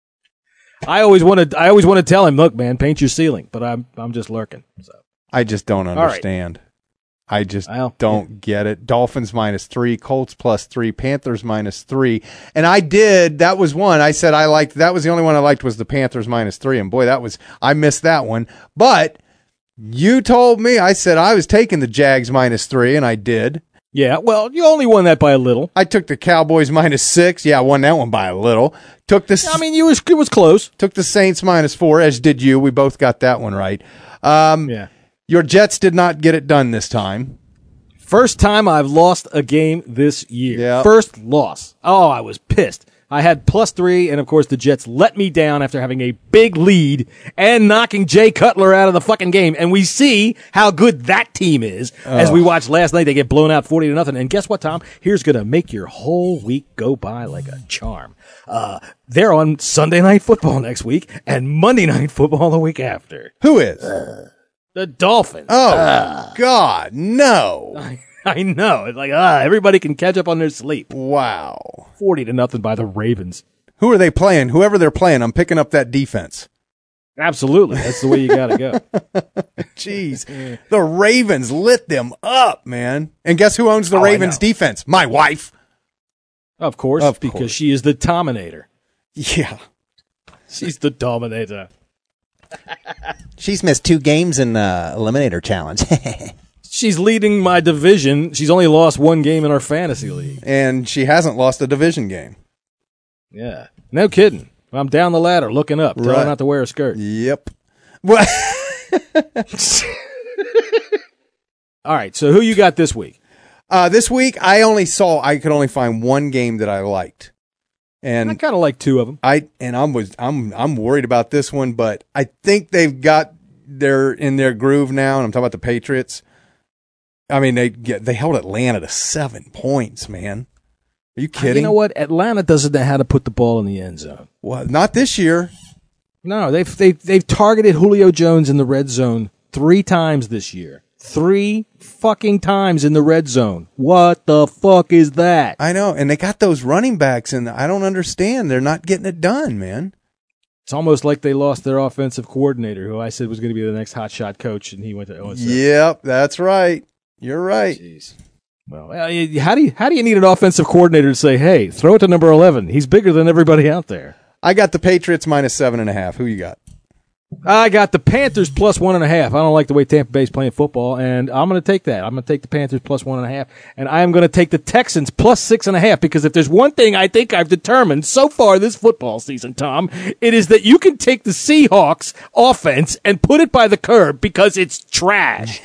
I always want to. I always want to tell him, look, man, paint your ceiling. But I'm I'm just lurking. So. I just don't right. understand. I just Well, don't yeah. get it. Dolphins minus three, Colts plus three, Panthers minus three. And I did, that was one. I said I liked, that was the only one I liked was the Panthers minus three. And boy, that was, I missed that one. But you told me, I said I was taking the Jags minus three, and I did. Yeah, well, you only won that by a little. I took the Cowboys minus six. Yeah, I won that one by a little. Took the, I mean, you was, it was close. Took the Saints minus four, as did you. We both got that one right. Um, yeah. Your Jets did not get it done this time. First time I've lost a game this year. Yeah. First loss. Oh, I was pissed. I had plus three, and of course the Jets let me down after having a big lead and knocking Jay Cutler out of the fucking game. And we see how good that team is. As Oh. we watched last night, they get blown out forty to nothing. And guess what, Tom? Here's gonna make your whole week go by like a charm. Uh, they're on Sunday Night Football next week and Monday Night Football the week after. Who is? Uh, the Dolphins. Oh, Uh. God, no. I, I know. It's like, ah, everybody can catch up on their sleep. Wow. forty to nothing by the Ravens. Who are they playing? Whoever they're playing, I'm picking up that defense. Absolutely. That's the way you got to go. Jeez. The Ravens lit them up, man. And guess who owns the Oh, I Ravens know. defense? My wife. Of course, Of because course. she is the Dominator. Yeah. She's the Dominator. She's missed two games in the Eliminator Challenge. She's leading my division. She's only lost one game in our fantasy league. And she hasn't lost a division game. Yeah. No kidding. I'm down the ladder looking up. Tell her Right. not to wear a skirt. Yep. Well, All right. So who you got this week? uh, this week, I only saw, I could only find one game that I liked. And I kind of like two of them. I and I'm was I'm I'm worried about this one, but I think they've got their in their groove now. And I'm talking about the Patriots. I mean, they get they held Atlanta to seven points, man. Are you kidding? You know what? Atlanta doesn't know how to put the ball in the end zone. Well, not this year. No, they've they've they've targeted Julio Jones in the red zone three times this year. Three fucking times in the red zone. What the fuck is that? I know, and they got those running backs, and I don't understand. They're not getting it done, man. It's almost like they lost their offensive coordinator, who I said was going to be the next hotshot coach, and he went to O S F. Yep, that's right. You're right. Jeez. Well, uh, you- how do you how do you need an offensive coordinator to say, "Hey, throw it to number eleven. He's bigger than everybody out there." I got the Patriots minus seven and a half. Who you got? I got the Panthers plus one and a half. I don't like the way Tampa Bay's playing football, and I'm going to take that. I'm going to take the Panthers plus one and a half, and I am going to take the Texans plus six and a half, because if there's one thing I think I've determined so far this football season, Tom, it is that you can take the Seahawks offense and put it by the curb because it's trash.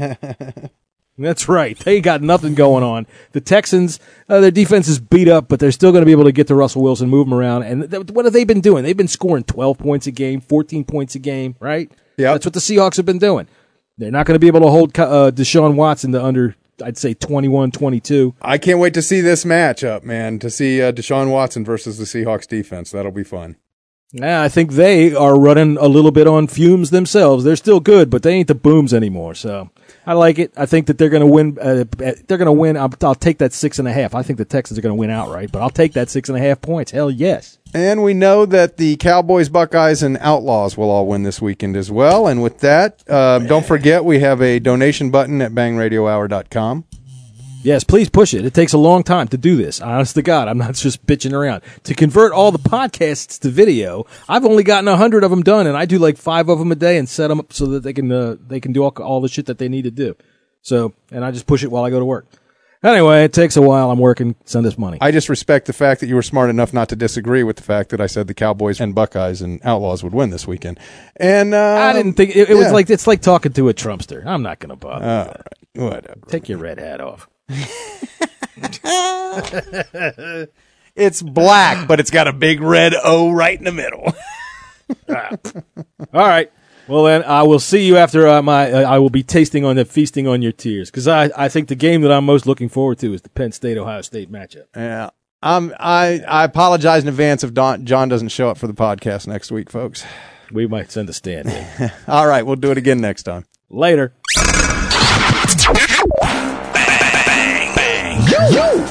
That's right. They got nothing going on. The Texans, uh, their defense is beat up, but they're still going to be able to get to Russell Wilson, move him around. And th- what have they been doing? They've been scoring twelve points a game, fourteen points a game, right? Yeah. That's what the Seahawks have been doing. They're not going to be able to hold uh, Deshaun Watson to under, I'd say, twenty-one, twenty-two. I can't wait to see this matchup, man, to see uh, Deshaun Watson versus the Seahawks defense. That'll be fun. Yeah, I think they are running a little bit on fumes themselves. They're still good, but they ain't the Booms anymore. So I like it. I think that they're going to win. Uh, they're going to win. I'll, I'll take that six and a half. I think the Texans are going to win outright, but I'll take that six and a half points. Hell yes. And we know that the Cowboys, Buckeyes, and Outlaws will all win this weekend as well. And with that, uh, don't forget we have a donation button at bang radio hour dot com. Yes, please push it. It takes a long time to do this. Honest to God, I'm not just bitching around. To convert all the podcasts to video, I've only gotten a hundred of them done, and I do like five of them a day and set them up so that they can uh, they can do all, all the shit that they need to do. So, and I just push it while I go to work. Anyway, it takes a while. I'm working. Send us money. I just respect the fact that you were smart enough not to disagree with the fact that I said the Cowboys and Buckeyes and Outlaws would win this weekend. And uh, I didn't think it, it was yeah. like it's like talking to a Trumpster. I'm not going to bother. All right, whatever. Take your red hat off. It's black, but it's got a big red O right in the middle. All right. Well, then I will see you after uh, my. Uh, I will be tasting on the feasting on your tears because I, I think the game that I'm most looking forward to is the Penn State Ohio State matchup. Yeah, um, I I apologize in advance if Don, John doesn't show up for the podcast next week, folks. We might send a stand in. All right, we'll do it again next time. Later. Bang, bang, bang,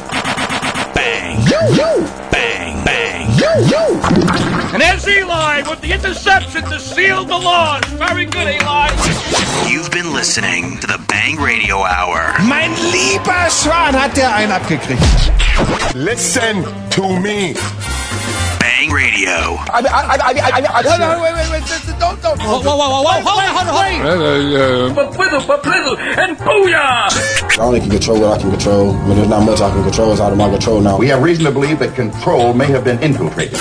bang, bang. And there's Eli with the interception to seal the loss. Very good, Eli. You've been listening to the Bang Radio Hour. Mein lieber Schwan hat der einen abgekriegt. Listen to me. Bang Radio. I, I, I, I, I, I, wait, wait, wait, wait, don't, don't. Whoa, whoa, whoa, whoa, hold on, hold on, hold on. But plizzle, but plizzle, and booyah! I only can control what I can control. When there's not much I can control, it's out of my control now. We have reason to believe that control may have been infiltrated.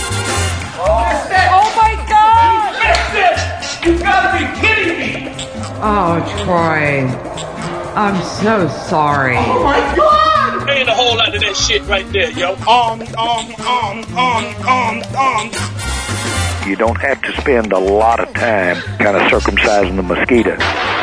Oh my God! Missed it! You gotta be kidding me! Oh, Troy. I'm so sorry. Oh my God! Ain't a whole lot of that shit right there, yo. Um, um, um, um, um, um. You don't have to spend a lot of time kind of circumcising the mosquito.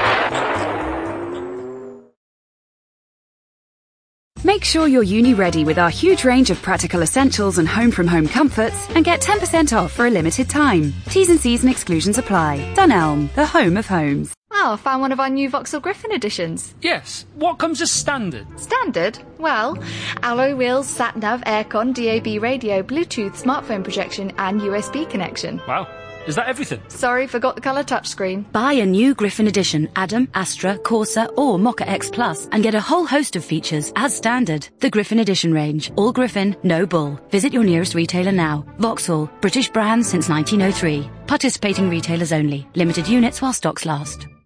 Make sure you're uni-ready with our huge range of practical essentials and home-from-home comforts and get ten percent off for a limited time. T's and C's and exclusions apply. Dunelm, the home of homes. Oh, I found one of our new Vauxhall Griffin editions. Yes. What comes as standard? Standard? Well, alloy wheels, sat-nav, aircon, D A B radio, Bluetooth, smartphone projection and U S B connection. Wow. Is that everything? Sorry, forgot the colour touchscreen. Buy a new Griffin edition, Adam, Astra, Corsa or Mocha X Plus and get a whole host of features as standard. The Griffin edition range. All Griffin, no bull. Visit your nearest retailer now. Vauxhall, British brand since nineteen oh three. Participating retailers only. Limited units while stocks last.